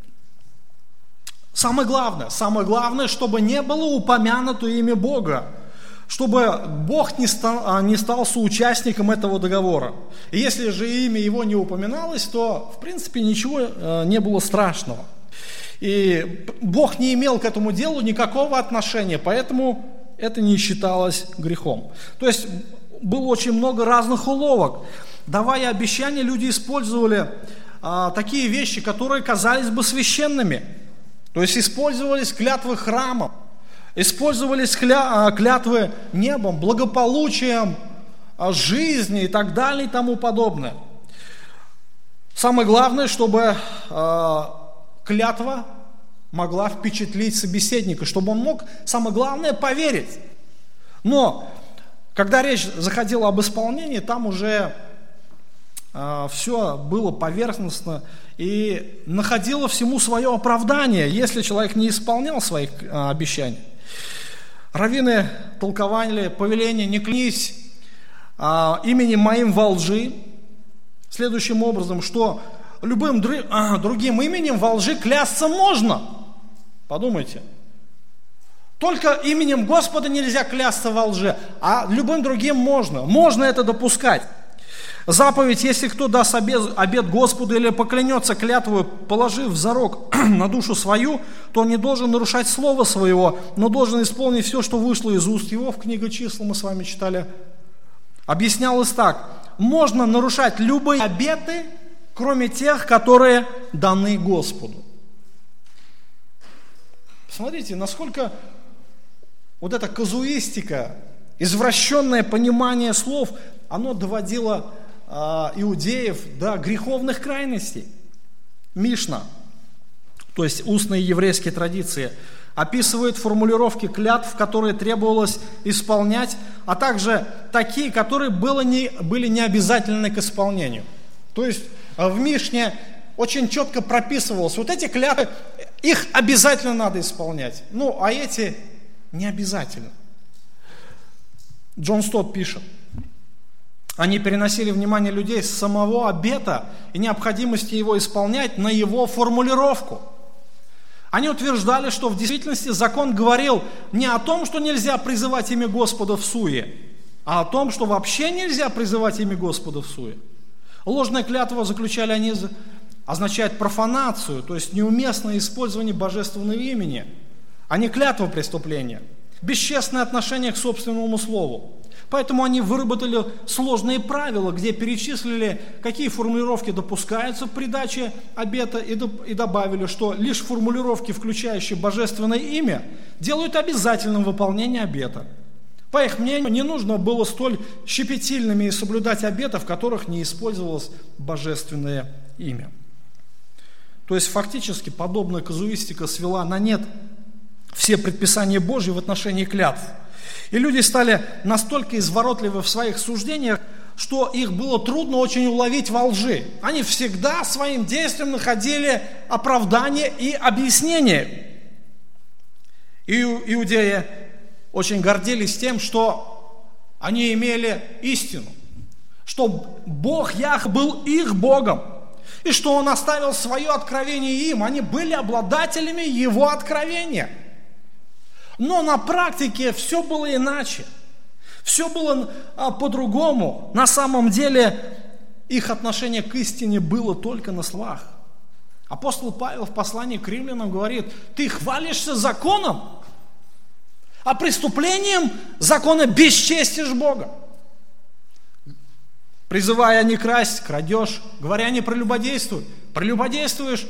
самое главное, самое главное, чтобы не было упомянуто имя Бога, чтобы Бог не стал, не стал соучастником этого договора. И если же имя его не упоминалось, то, в принципе, ничего не было страшного. И Бог не имел к этому делу никакого отношения, поэтому это не считалось грехом. То есть было очень много разных уловок. Давая обещания, люди использовали а, такие вещи, которые казались бы священными. То есть использовались клятвы храмом, использовались кля, клятвы небом, благополучием, жизнью и так далее и тому подобное. Самое главное, чтобы э, клятва могла впечатлить собеседника, чтобы он мог, самое главное, поверить. Но когда речь заходила об исполнении, там уже э, все было поверхностно и находило всему свое оправдание, если человек не исполнял своих э, обещаний. Раввины толковали повеление «не клянись а, именем моим во лжи» следующим образом, что любым дру, а, другим именем во лжи клясться можно. Подумайте. Только именем Господа нельзя клясться во лжи, а любым другим можно. Можно это допускать. Заповедь, если кто даст обет, обет Господу или поклянется клятвою, положив зарок на душу свою, то он не должен нарушать слово своего, но должен исполнить все, что вышло из уст его. В книге Числа мы с вами читали. Объяснялось так. Можно нарушать любые обеты, кроме тех, которые даны Господу. Посмотрите, насколько вот эта казуистика, извращенное понимание слов, оно доводило э, иудеев до греховных крайностей. Мишна, то есть устные еврейские традиции, описывает формулировки клятв, которые требовалось исполнять, а также такие, которые было не, были не обязательны к исполнению. То есть в Мишне очень четко прописывалось, вот эти клятвы, их обязательно надо исполнять, ну а эти не обязательно. Джон Стотт пишет, они переносили внимание людей с самого обета и необходимости его исполнять на его формулировку. Они утверждали, что в действительности закон говорил не о том, что нельзя призывать имя Господа в суе, а о том, что вообще нельзя призывать имя Господа в суе. Ложная клятва, заключали они, означает профанацию, то есть неуместное использование божественного имени, а не клятва преступления, бесчестное отношение к собственному слову. Поэтому они выработали сложные правила, где перечислили, какие формулировки допускаются при даче обета, и, до, и добавили, что лишь формулировки, включающие божественное имя, делают обязательным выполнение обета. По их мнению, не нужно было столь щепетильными и соблюдать обеты, в которых не использовалось божественное имя. То есть фактически подобная казуистика свела на нет все предписания Божьи в отношении клятв. И люди стали настолько изворотливы в своих суждениях, что их было трудно очень уловить во лжи. Они всегда своим действием находили оправдание и объяснение. И иудеи очень гордились тем, что они имели истину, что Бог Ях был их Богом, и что Он оставил свое откровение им. Они были обладателями Его откровения. Но на практике все было иначе. Все было а, по-другому. На самом деле их отношение к истине было только на словах. Апостол Павел в послании к римлянам говорит: ты хвалишься законом, а преступлением закона бесчестишь Бога. Призывая не красть, крадешь, говоря не прелюбодействуй, прелюбодействуешь,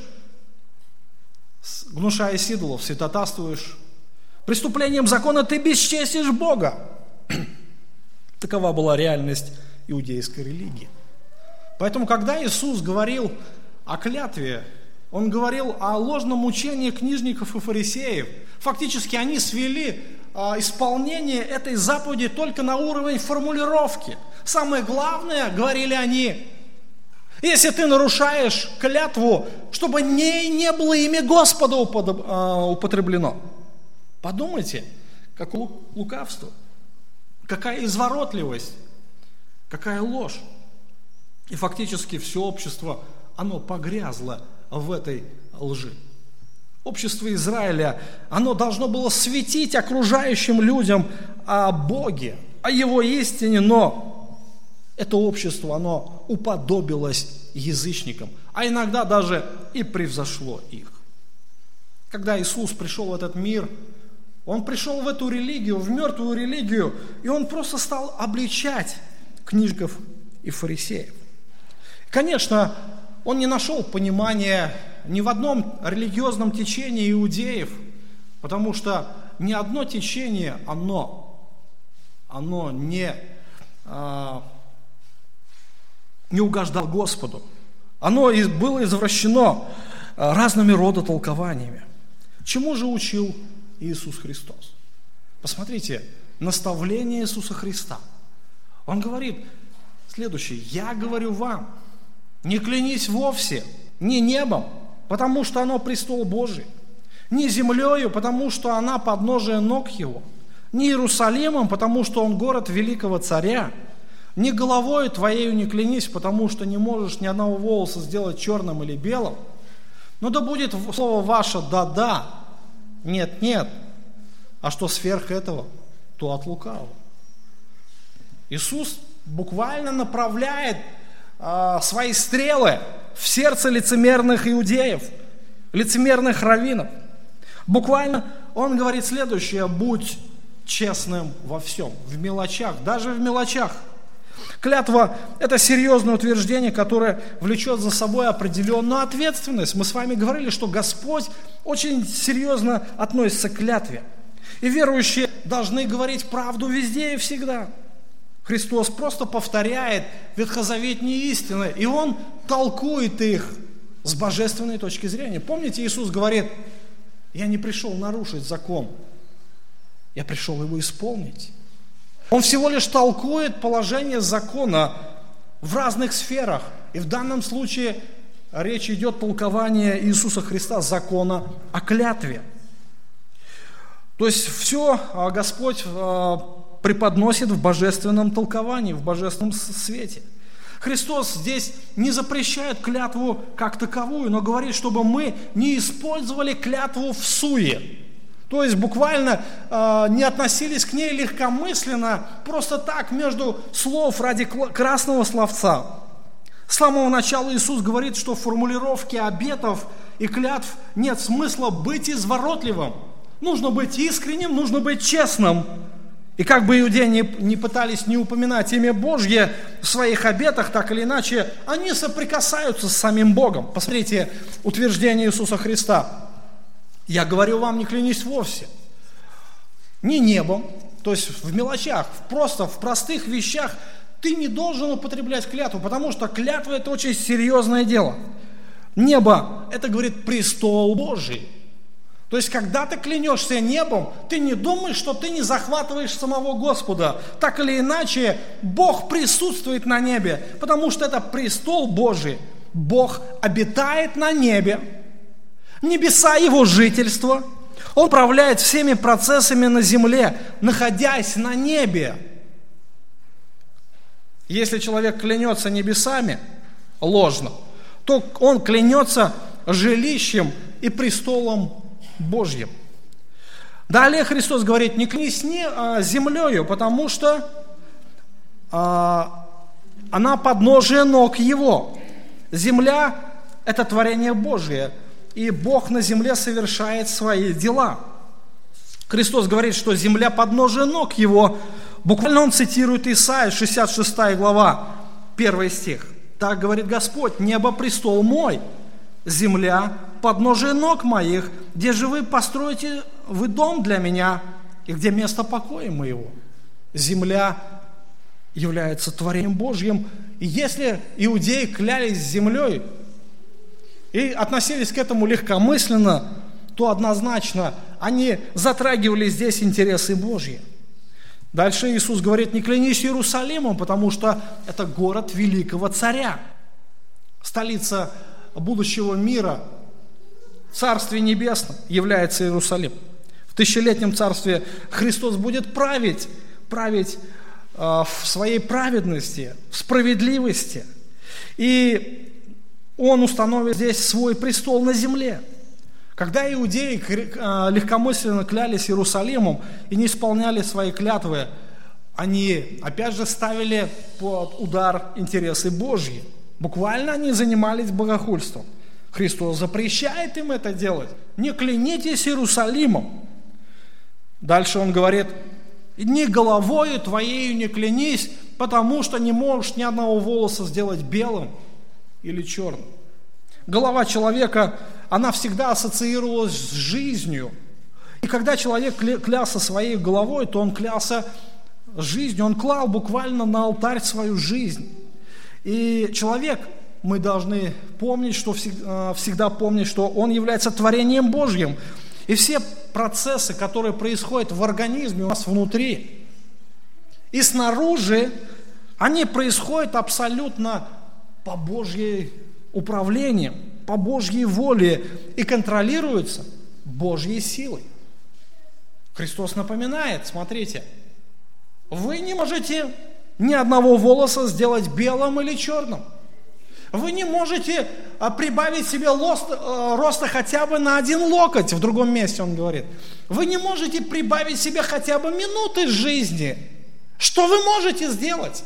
гнушаясь идолов, святотатствуешь. Преступлением закона ты бесчестишь Бога. Такова была реальность иудейской религии. Поэтому, когда Иисус говорил о клятве, Он говорил о ложном учении книжников и фарисеев. Фактически они свели а, исполнение этой заповеди только на уровень формулировки. Самое главное, говорили они, если ты нарушаешь клятву, чтобы в ней не было имя Господа употреблено. Подумайте, какое лукавство, какая изворотливость, какая ложь. И фактически все общество, оно погрязло в этой лжи. Общество Израиля, оно должно было светить окружающим людям о Боге, о Его истине, но это общество, оно уподобилось язычникам, а иногда даже и превзошло их. Когда Иисус пришел в этот мир, Он пришел в эту религию, в мертвую религию, и Он просто стал обличать книжников и фарисеев. Конечно, Он не нашел понимания ни в одном религиозном течении иудеев, потому что ни одно течение, оно, оно не, а, не угождало Господу. Оно было извращено разными рода толкованиями. Чему же учил Иисус Христос? Посмотрите, наставление Иисуса Христа. Он говорит следующее: «Я говорю вам, не клянись вовсе, не небом, потому что оно престол Божий, не землею, потому что она подножие ног Его, не Иерусалимом, потому что он город великого царя, не головою твоею не клянись, потому что не можешь ни одного волоса сделать черным или белым, но да будет слово ваше «да-да», «нет-нет», а что сверх этого, то от лукавого. Иисус буквально направляет э, свои стрелы в сердце лицемерных иудеев, лицемерных раввинов. Буквально он говорит следующее: будь честным во всем, в мелочах, даже в мелочах. Клятва – это серьезное утверждение, которое влечет за собой определенную ответственность. Мы с вами говорили, что Господь очень серьезно относится к клятве. И верующие должны говорить правду везде и всегда. Христос просто повторяет ветхозаветные истины, и Он толкует их с божественной точки зрения. Помните, Иисус говорит: я не пришел нарушить закон, я пришел его исполнить. Он всего лишь толкует положение закона в разных сферах. И в данном случае речь идет о толковании Иисуса Христа, закона о клятве. То есть все Господь преподносит в божественном толковании, в божественном свете. Христос здесь не запрещает клятву как таковую, но говорит, чтобы мы не использовали клятву в суе. То есть буквально э, не относились к ней легкомысленно, просто так, между слов ради красного словца. С самого начала Иисус говорит, что в формулировке обетов и клятв нет смысла быть изворотливым. Нужно быть искренним, нужно быть честным. И как бы иудеи не, не пытались не упоминать имя Божье в своих обетах, так или иначе, они соприкасаются с самим Богом. Посмотрите утверждение Иисуса Христа. Я говорю вам, не клянись вовсе. Не небом, то есть в мелочах, просто в простых вещах ты не должен употреблять клятву, потому что клятва – это очень серьезное дело. Небо – это, говорит, престол Божий. То есть, когда ты клянешься небом, ты не думаешь, что ты не захватываешь самого Господа. Так или иначе, Бог присутствует на небе, потому что это престол Божий. Бог обитает на небе. Небеса Его жительства. Он управляет всеми процессами на земле, находясь на небе. Если человек клянется небесами ложно, то он клянется жилищем и престолом Божьим. Далее Христос говорит: не клянись не а, землею, потому что а, она подножие ног Его. Земля – это творение Божие, и Бог на земле совершает свои дела. Христос говорит, что земля подножие ног Его. Буквально Он цитирует Исаию, шестьдесят шестая глава, первый стих. Так говорит Господь: небо престол мой, земля подножие ног моих, где же вы построите вы дом для меня, и где место покоя моего. Земля является творением Божьим. И если иудеи клялись землей и относились к этому легкомысленно, то однозначно они затрагивали здесь интересы Божьи. Дальше Иисус говорит: не клянись Иерусалимом, потому что это город великого царя, столица будущего мира. В Царстве Небесном является Иерусалим. В тысячелетнем царстве Христос будет править, править э, в своей праведности, в справедливости. И Он установит здесь свой престол на земле. Когда иудеи э, легкомысленно клялись Иерусалимом и не исполняли свои клятвы, они опять же ставили под удар интересы Божьи. Буквально они занимались богохульством. Христос запрещает им это делать. Не клянитесь Иерусалимом. Дальше Он говорит: не головою твоею не клянись, потому что не можешь ни одного волоса сделать белым или черным. Голова человека, она всегда ассоциировалась с жизнью. И когда человек клялся своей головой, то он клялся жизнью, он клал буквально на алтарь свою жизнь. И человек, мы должны помнить, что всегда, всегда помнить, что он является творением Божьим. И все процессы, которые происходят в организме у нас внутри и снаружи, они происходят абсолютно по Божьей управлению, по Божьей воле и контролируются Божьей силой. Христос напоминает, смотрите, вы не можете ни одного волоса сделать белым или черным. Вы не можете прибавить себе роста хотя бы на один локоть, в другом месте он говорит. Вы не можете прибавить себе хотя бы минуты жизни. Что вы можете сделать?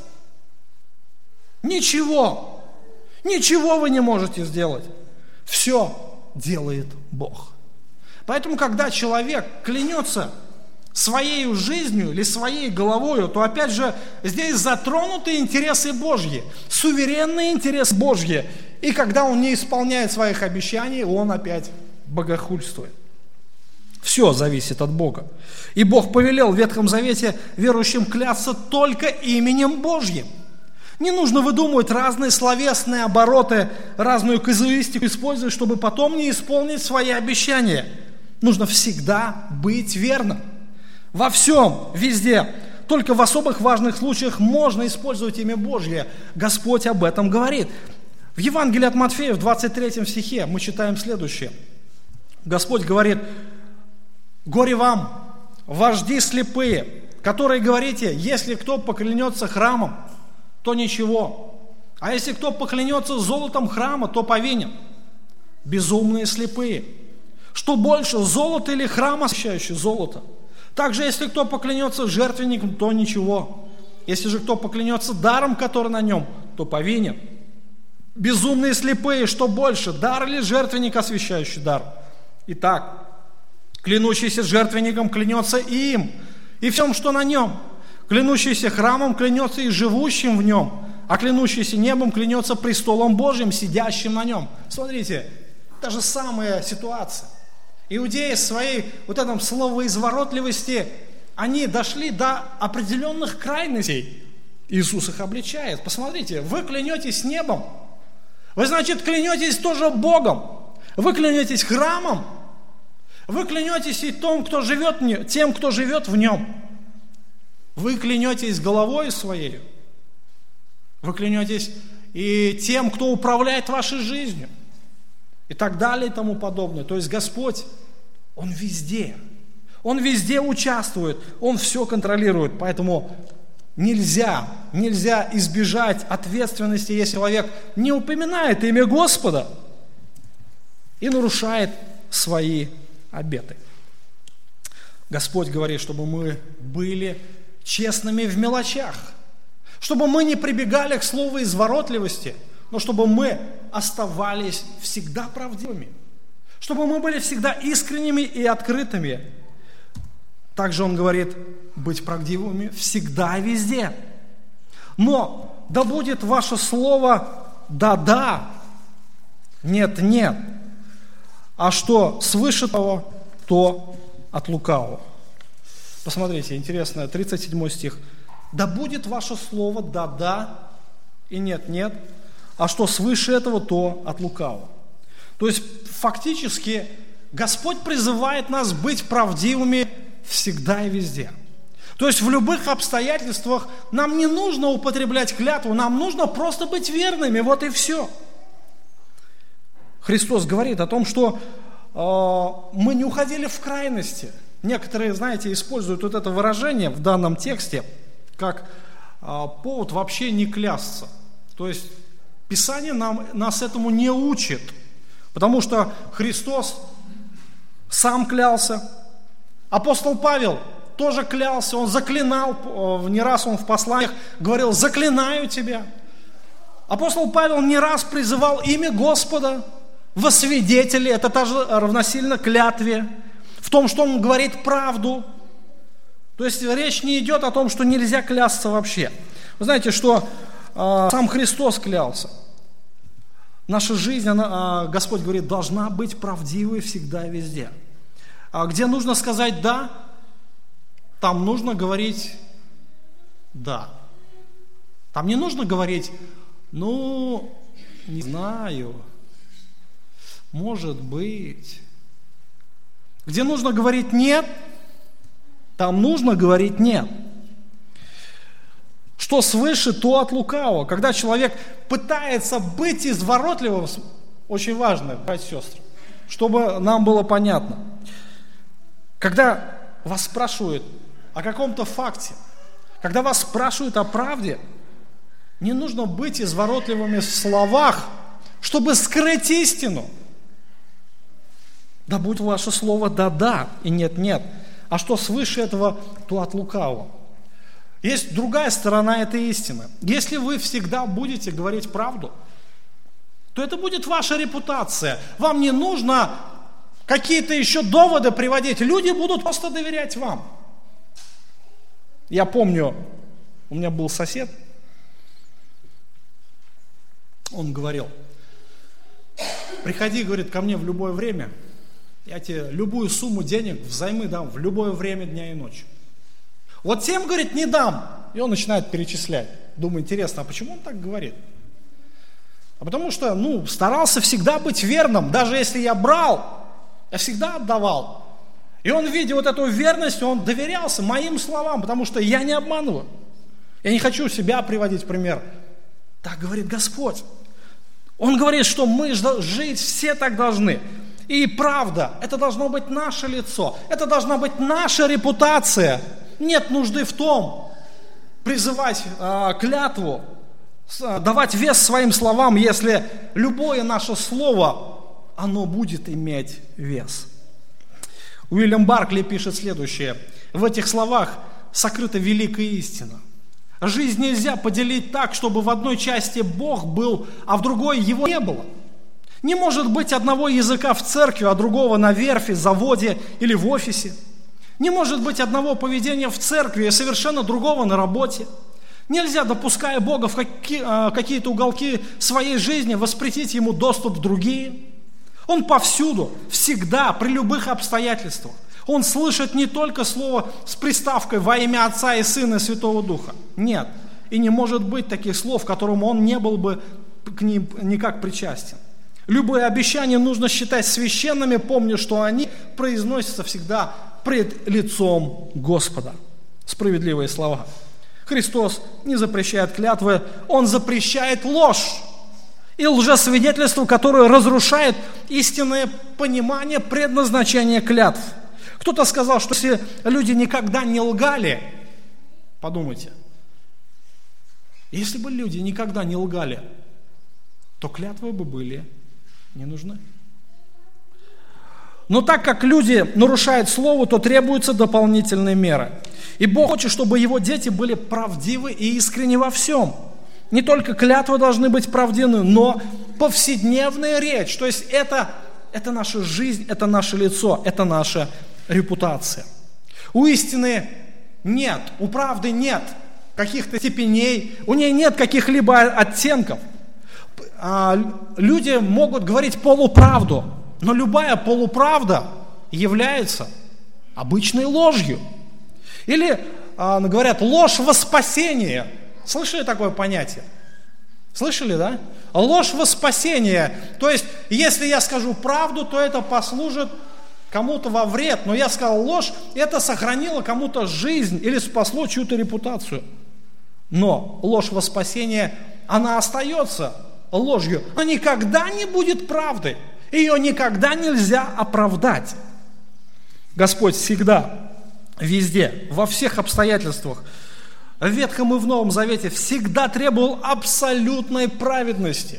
Ничего. Ничего вы не можете сделать. Все делает Бог. Поэтому, когда человек клянется своей жизнью или своей головою, то опять же здесь затронуты интересы Божьи, суверенный интерес Божьи. И когда он не исполняет своих обещаний, он опять богохульствует. Все зависит от Бога. И Бог повелел в Ветхом Завете верующим клясться только именем Божьим. Не нужно выдумывать разные словесные обороты, разную казуистику использовать, чтобы потом не исполнить свои обещания. Нужно всегда быть верным. Во всем, везде. Только в особых важных случаях можно использовать имя Божье. Господь об этом говорит. В Евангелии от Матфея, в двадцать третьем стихе, мы читаем следующее. Господь говорит: «Горе вам, вожди слепые, которые говорите, если кто поклянется храмом, то ничего. А если кто поклянется золотом храма, то повинен. Безумные слепые. Что больше, золото или храм, освящающий золото? Также, если кто поклянется жертвенником, то ничего. Если же кто поклянется даром, который на нем, то повинен. Безумные слепые, что больше, дар или жертвенник, освящающий дар? Итак, клянущийся жертвенником клянется и им, и всем, что на нем. Клянущийся храмом клянется и живущим в нем, а клянущийся небом клянется престолом Божьим, сидящим на нем». Смотрите, та же самая ситуация. Иудеи своей вот этом словоизворотливости, они дошли до определенных крайностей. Иисус их обличает. Посмотрите, вы клянетесь небом, вы, значит, клянетесь тоже Богом, вы клянетесь храмом, вы клянетесь и том, кто живет, тем, кто живет в нем. Вы клянетесь головой своей, вы клянетесь и тем, кто управляет вашей жизнью, и так далее, и тому подобное. То есть Господь, Он везде, Он везде участвует, Он все контролирует, поэтому нельзя, нельзя избежать ответственности, если человек не упоминает имя Господа и нарушает свои обеты. Господь говорит, чтобы мы были честными в мелочах, чтобы мы не прибегали к слову изворотливости, но чтобы мы оставались всегда правдивыми, чтобы мы были всегда искренними и открытыми. Также Он говорит, быть правдивыми всегда и везде. Но да будет ваше слово «да-да», «нет-нет», а что свыше того, то от лукавого. Посмотрите, интересно, тридцать седьмой стих. «Да будет ваше слово «да-да» и «нет-нет», а что свыше этого, то от лукавого». То есть, фактически, Господь призывает нас быть правдивыми всегда и везде. То есть, в любых обстоятельствах нам не нужно употреблять клятву, нам нужно просто быть верными, вот и все. Христос говорит о том, что э, мы не уходили в крайности. Некоторые, знаете, используют вот это выражение в данном тексте как э, повод вообще не клясться. То есть Писание нам, нас этому не учит, потому что Христос сам клялся, апостол Павел тоже клялся, он заклинал, не раз он в посланиях говорил: «Заклинаю тебя». Апостол Павел не раз призывал имя Господа во свидетели, это тоже равносильно клятве, в том, что он говорит правду. То есть речь не идет о том, что нельзя клясться вообще. Вы знаете, что э, сам Христос клялся. Наша жизнь, она, э, Господь говорит, должна быть правдивой всегда и везде. А где нужно сказать «да», там нужно говорить «да». Там не нужно говорить «ну, не знаю, может быть». Где нужно говорить «нет», там нужно говорить «нет». Что свыше, то от лукавого. Когда человек пытается быть изворотливым, очень важно, братья и сестры, чтобы нам было понятно. Когда вас спрашивают о каком-то факте, когда вас спрашивают о правде, не нужно быть изворотливыми в словах, чтобы скрыть истину. Да будь ваше слово «да-да» и «нет-нет». А что свыше этого, то от лукавого. Есть другая сторона этой истины. Если вы всегда будете говорить правду, то это будет ваша репутация. Вам не нужно какие-то еще доводы приводить. Люди будут просто доверять вам. Я помню, у меня был сосед, он говорил: приходи, говорит, ко мне в любое время, я тебе любую сумму денег взаймы дам в любое время дня и ночи. Вот тем, говорит, не дам. И он начинает перечислять. Думаю, интересно, а почему он так говорит? А потому что, ну, старался всегда быть верным. Даже если я брал, я всегда отдавал. И он, видя вот эту верность, он доверялся моим словам, потому что я не обманываю. Я не хочу себя приводить в пример. Так говорит Господь. Он говорит, что мы жить все так должны. И правда, это должно быть наше лицо, это должна быть наша репутация. Нет нужды в том, призывать э, клятву, э, давать вес своим словам, если любое наше слово, оно будет иметь вес. Уильям Баркли пишет следующее: в этих словах сокрыта великая истина. Жизнь нельзя поделить так, чтобы в одной части Бог был, а в другой Его не было. Не может быть одного языка в церкви, а другого на верфи, заводе или в офисе. Не может быть одного поведения в церкви и совершенно другого на работе. Нельзя, допуская Бога в какие-то уголки своей жизни, воспретить Ему доступ в другие. Он повсюду, всегда, при любых обстоятельствах. Он слышит не только слово с приставкой «во имя Отца и Сына и Святого Духа». Нет, и не может быть таких слов, к которым Он не был бы к ним никак причастен. Любые обещания нужно считать священными, помня, что они произносятся всегда пред лицом Господа. Справедливые слова. Христос не запрещает клятвы, Он запрещает ложь и лжесвидетельство, которое разрушает истинное понимание предназначения клятв. Кто-то сказал, что если люди никогда не лгали, подумайте, если бы люди никогда не лгали, то клятвы бы были не нужны. Но так как люди нарушают слово, то требуются дополнительные меры. И Бог хочет, чтобы Его дети были правдивы и искренни во всем. Не только клятвы должны быть правдивы, но повседневная речь. То есть это, это наша жизнь, это наше лицо, это наша репутация. У истины нет, у правды нет каких-то степеней, у нее нет каких-либо оттенков. Люди могут говорить полуправду, но любая полуправда является обычной ложью. Или говорят ложь во спасение. Слышали такое понятие? Слышали, да? Ложь во спасение. То есть, если я скажу правду, то это послужит кому-то во вред. Но я сказал ложь, это сохранило кому-то жизнь или спасло чью-то репутацию. Но ложь во спасение, она остается ложью. Она никогда не будет правдой. Ее никогда нельзя оправдать. Господь всегда, везде, во всех обстоятельствах, в Ветхом и в Новом Завете всегда требовал абсолютной праведности.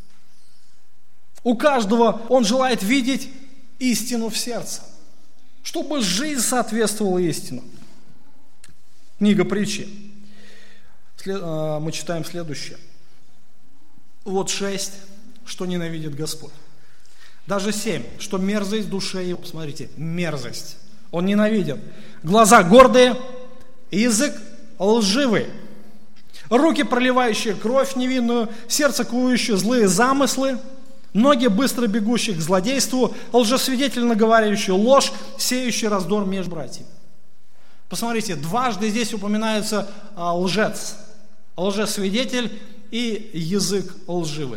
У каждого Он желает видеть истину в сердце, чтобы жизнь соответствовала истине. Книга Притчи. Мы читаем следующее. Вот шесть, что ненавидит Господь. Даже семь, что мерзость в душе Его. Смотрите, мерзость. Он ненавидит. Глаза гордые, язык лживый, руки, проливающие кровь невинную, сердце, кующее злые замыслы, ноги, быстро бегущие к злодейству, лжесвидетельно говорящие ложь, сеющий раздор между братьями. Посмотрите, дважды здесь упоминается а, лжец, лжесвидетель и язык лживый.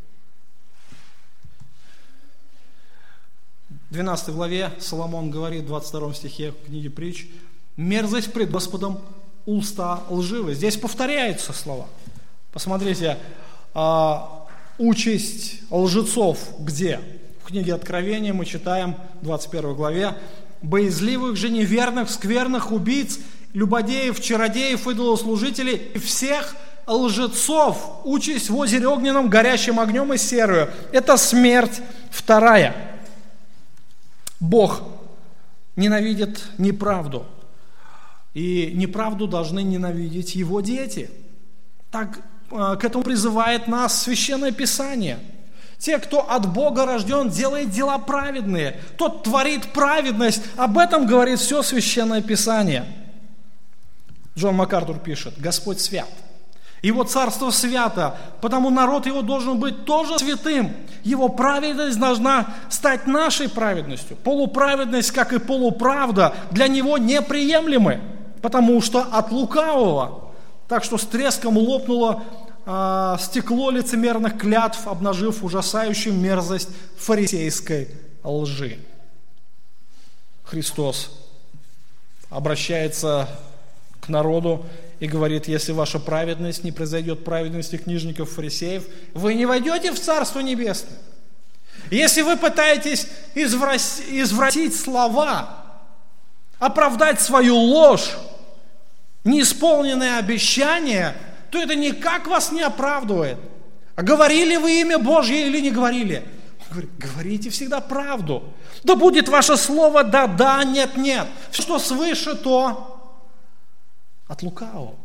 В двенадцатой главе Соломон говорит в двадцать втором стихе в книге Притч: мерзость пред Господом уста лживы. Здесь повторяются слова. Посмотрите, а, участь лжецов где? В книге Откровения мы читаем в двадцать первой главе: боязливых же, неверных, скверных, убийц, любодеев, чародеев, идолослужителей и всех лжецов, участь в озере огненном, горящим огнем и серою. Это смерть вторая. Бог ненавидит неправду, и неправду должны ненавидеть Его дети. Так к этому призывает нас Священное Писание. Те, кто от Бога рожден, делает дела праведные. Тот творит праведность. Об этом говорит все Священное Писание. Джон МакАртур пишет: Господь свят. Его царство свято, потому народ его должен быть тоже святым. Его праведность должна стать нашей праведностью. Полуправедность, как и полуправда, для него неприемлемы, потому что от лукавого. Так что с треском лопнуло э, стекло лицемерных клятв, обнажив ужасающую мерзость фарисейской лжи. Христос обращается к народу и говорит: если ваша праведность не произойдет праведности книжников, фарисеев, вы не войдете в Царство Небесное. Если вы пытаетесь извратить слова, оправдать свою ложь, неисполненные обещания, то это никак вас не оправдывает. А говорили вы имя Божье или не говорили? Он говорит: говорите всегда правду. Да будет ваше слово да-да, нет-нет. Что свыше, то от лукавого.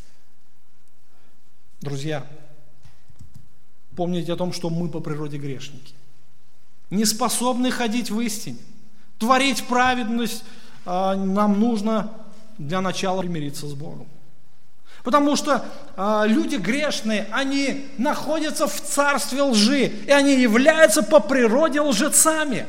Друзья, помните о том, что мы по природе грешники. Не способны ходить в истине. Творить праведность э, нам нужно для начала примириться с Богом. Потому что э, люди грешные, они находятся в царстве лжи, и они являются по природе лжецами.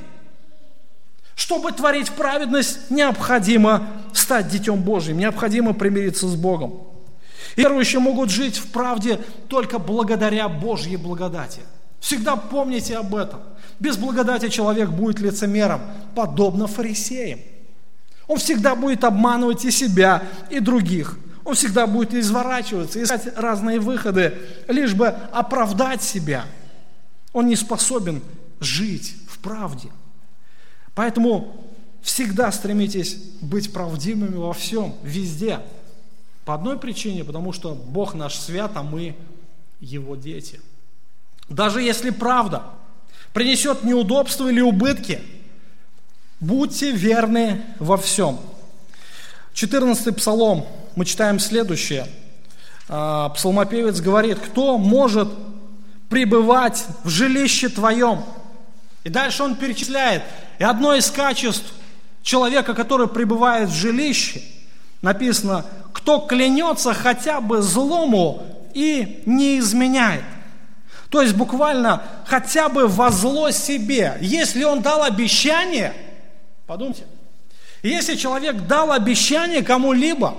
Чтобы творить праведность, необходимо стать Детем Божьим, необходимо примириться с Богом. И верующие могут жить в правде только благодаря Божьей благодати. Всегда помните об этом. Без благодати человек будет лицемером, подобно фарисеям. Он всегда будет обманывать и себя, и других. Он всегда будет изворачиваться, искать разные выходы, лишь бы оправдать себя. Он не способен жить в правде. Поэтому всегда стремитесь быть правдивыми во всем, везде. По одной причине, потому что Бог наш свят, а мы Его дети. Даже если правда принесет неудобства или убытки, будьте верны во всем. четырнадцатый Псалом, мы читаем следующее. Псалмопевец говорит: кто может пребывать в жилище Твоем? И дальше он перечисляет. И одно из качеств человека, который пребывает в жилище, написано: кто клянется хотя бы злому и не изменяет. То есть буквально хотя бы во зло себе. Если он дал обещание, подумайте, если человек дал обещание кому-либо,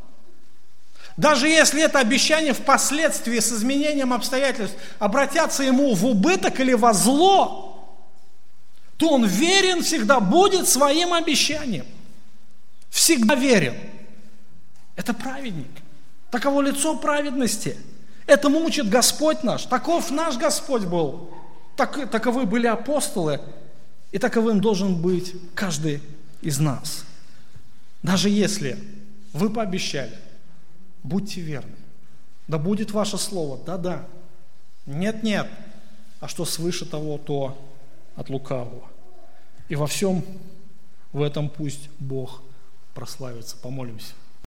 даже если это обещание впоследствии с изменением обстоятельств обратятся ему в убыток или во зло, то он верен всегда будет своим обещаниям. Всегда верен. Это праведник. Таково лицо праведности. Этому учит Господь наш. Таков наш Господь был. Так, таковы были апостолы. И таковым должен быть каждый из нас. Даже если вы пообещали, будьте верны. Да будет ваше слово. Да-да. Нет-нет. А что свыше того, то от лукавого. И во всем в этом пусть Бог прославится. Помолимся.